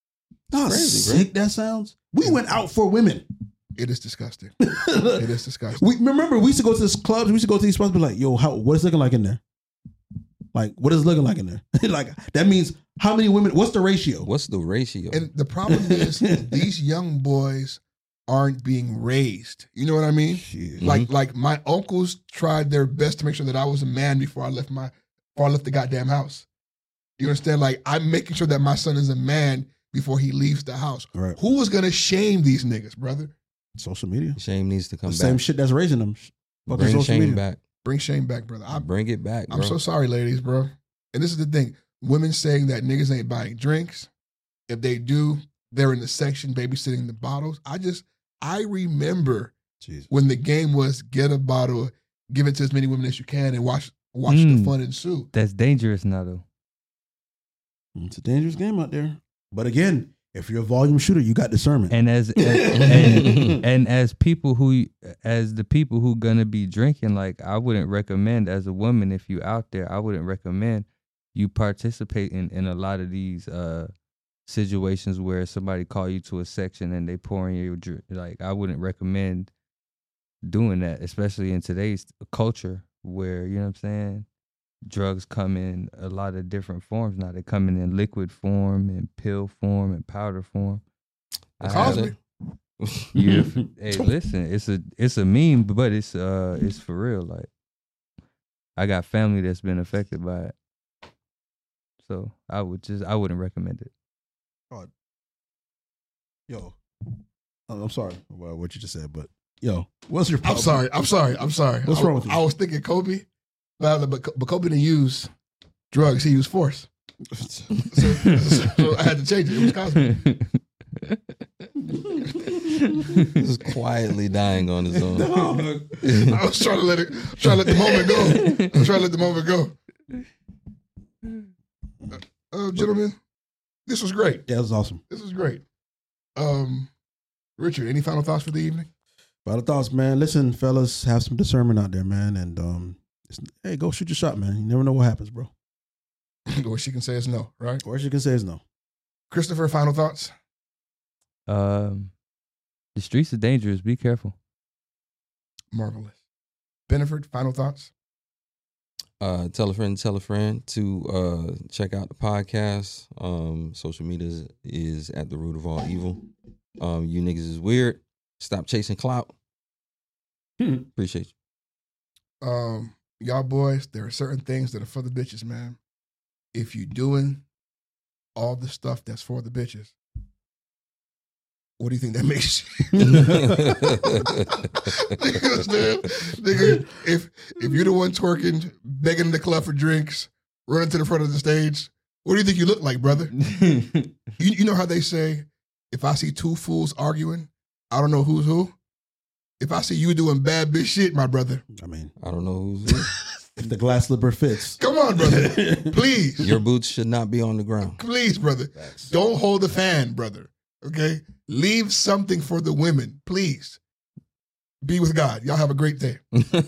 How crazy, bro. sick that sounds. We went out for women. It is disgusting. It is disgusting. We remember we used to go to this clubs. We used to go to these spots. Be like, yo, how what is it looking like in there? Like, what is it looking like in there? Like that means how many women? What's the ratio? What's the ratio? And the problem is these young boys aren't being raised. You know what I mean? Shit. Like like my uncles tried their best to make sure that I was a man before I left my before I left the goddamn house. You understand? Like I'm making sure that my son is a man before he leaves the house. Right. Who was gonna shame these niggas, brother? Social media. Shame needs to The come same back. shit that's raising them. Fucking Bring social shame media. back. Bring shame back, brother. I'm, Bring it back, bro. I'm so sorry, ladies, bro. And this is the thing: women saying that niggas ain't buying drinks. If they do, they're in the section babysitting the bottles. I just I remember Jesus. when the game was get a bottle, give it to as many women as you can, and watch watch Mm. the fun ensue. That's dangerous now, though. It's a dangerous game out there. But again, if you're a volume shooter, you got discernment. And as and, and, and as people who as the people who gonna be drinking, like I wouldn't recommend as a woman if you out there, I wouldn't recommend you participate in, in a lot of these uh, situations where somebody call you to a section and they pour in your drink. Like I wouldn't recommend doing that, especially in today's culture where, you know what I'm saying, drugs come in a lot of different forms now. They come in in liquid form, in pill form, and powder form. I Cosby. have- You, hey, listen, it's a it's a meme, but it's uh it's for real. Like I got family that's been affected by it. So I would just I wouldn't recommend it. Oh, yo, I'm sorry about what you just said, but yo, what's your problem? I'm sorry. I'm sorry. I'm sorry. What's I, wrong with you? I was thinking Kobe, but, but, but Kobe didn't use drugs. He used force. so, so, so I had to change it. It was Cosby. He's quietly dying on his own. I was trying to let it, trying to let the moment go. I was trying to let the moment go. Uh, uh, gentlemen, this was great. Yeah, it was awesome. This was great. Um, Richard, any final thoughts for the evening? Final thoughts, man. Listen, fellas, have some discernment out there, man. And um, it's, hey, go shoot your shot, man. You never know what happens, bro. What she can say is no, right? Or she can say is no. Christopher, final thoughts? Um, the streets are dangerous. Be careful. Marvelous. Beneford, final thoughts? Uh, tell a friend, tell a friend to uh, check out the podcast. Um, social media is, is at the root of all evil. Um, you niggas is weird. Stop chasing clout. Appreciate you. Um, y'all boys, there are certain things that are for the bitches, man. If you doing all the stuff that's for the bitches, what do you think that makes you? Nigga, nigga, if if you're the one twerking, begging the club for drinks, running to the front of the stage, what do you think you look like, brother? you, you know how they say, if I see two fools arguing, I don't know who's who. If I see you doing bad bitch shit, my brother, I mean, I don't know who's who. if the glass slipper fits. Come on, brother. Please. Your boots should not be on the ground. Please, brother. Don't hold the fan, brother. Okay? Leave something for the women. Please. Be with God. Y'all have a great day.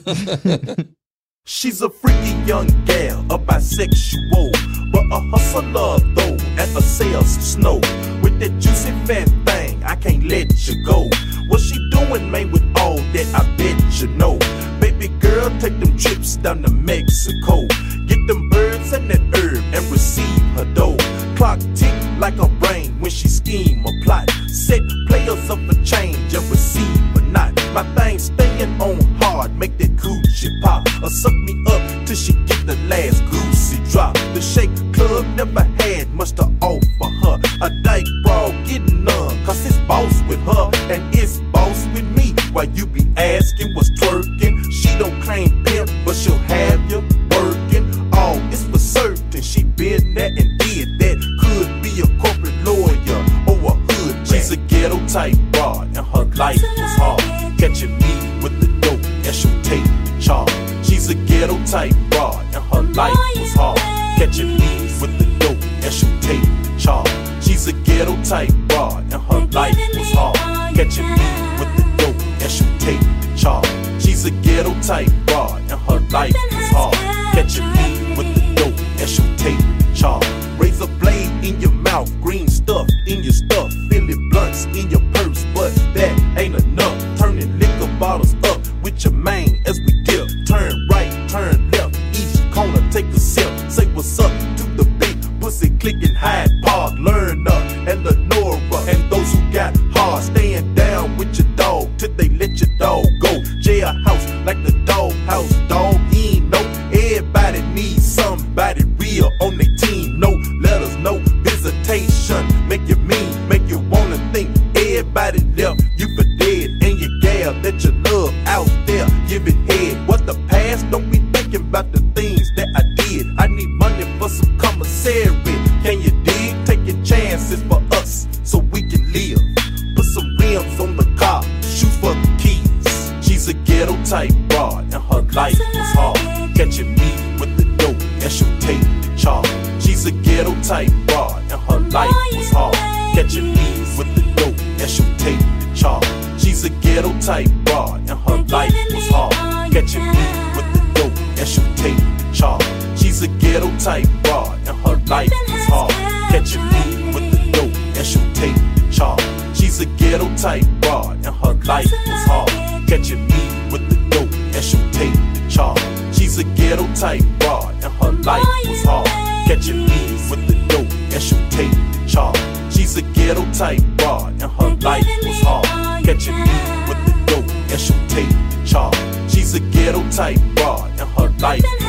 She's a freaky young gal, a bisexual, but a hustler though, and a sales snow. With that juicy fat thing, I can't let you go. What she doing, man, with all that, I bet you know. Baby girl, take them trips down to Mexico. Get them birds and that herb and receive her dough. Clock tick like a brain when she scheme or plot. Set players up a change and receive or not. My thing staying on hard, make that coochie pop. Or suck me up till she get the last goosey drop. The Shake Club never had much to offer her. A dyke brawl getting none, cause it's boss with her and it's boss with me. While you be asking what's twerking, she don't claim pimp, but she'll have you working. Oh, it's for certain she been there and did that. Could be a corporate lawyer or a hood rat. She's a ghetto type broad and her life was hard. Catching me with the dope and she'll take the charge. She's a ghetto type broad and her life was hard. Catching me with the dope and she'll take the charge. She's a ghetto type broad and her life was hard. Catching me with the dope and she'll take the charge. She's a ghetto type broad and her life was hard. Catching me with the dope and she'll take the charge. Razor blade in your mouth, green stuff in your stuff, Philly blunts in your purse, but that ain't enough. Turning liquor bottles up with your mane as we dip. Turn right, turn left, each corner take a sip. Say what's up to the big pussy clicking Hyde Park, Lerner and Lenora, and those who got hard, staying down with your dog till they let your dog go. Jailhouse like the dog house, dog, he ain't know. Everybody needs somebody real on their team. No letters, no visitation. Make you mean, make you wanna think. Everybody left you for dead, and your gal that you love out there giving head. What the past? Don't be thinking about the things that I did. I need money for some commissary. Can you dig? Taking chances for us so we can live. Put some rims on the car, shoot for the keys. She's a ghetto type broad and her life was hard. Catching me with the dope and she'll take the charge. She's a ghetto type broad and her life was hard. Catching me with the dope and she'll take the charge. She's a ghetto type broad and her life was hard. Catching me with the dope and she'll take the charge. She's a ghetto type broad and her life was hard. Catching me with the dope and she'll take the charge. She's a ghetto type broad and her life was hard. Catching me with the dope and she'll take the charge. She's a ghetto type broad and her life was hard. Catching me with the dope and she'll take the charge. She's a ghetto type broad and her life was hard. Catching me with the dope and she'll take the charge. She's a ghetto type broad and her life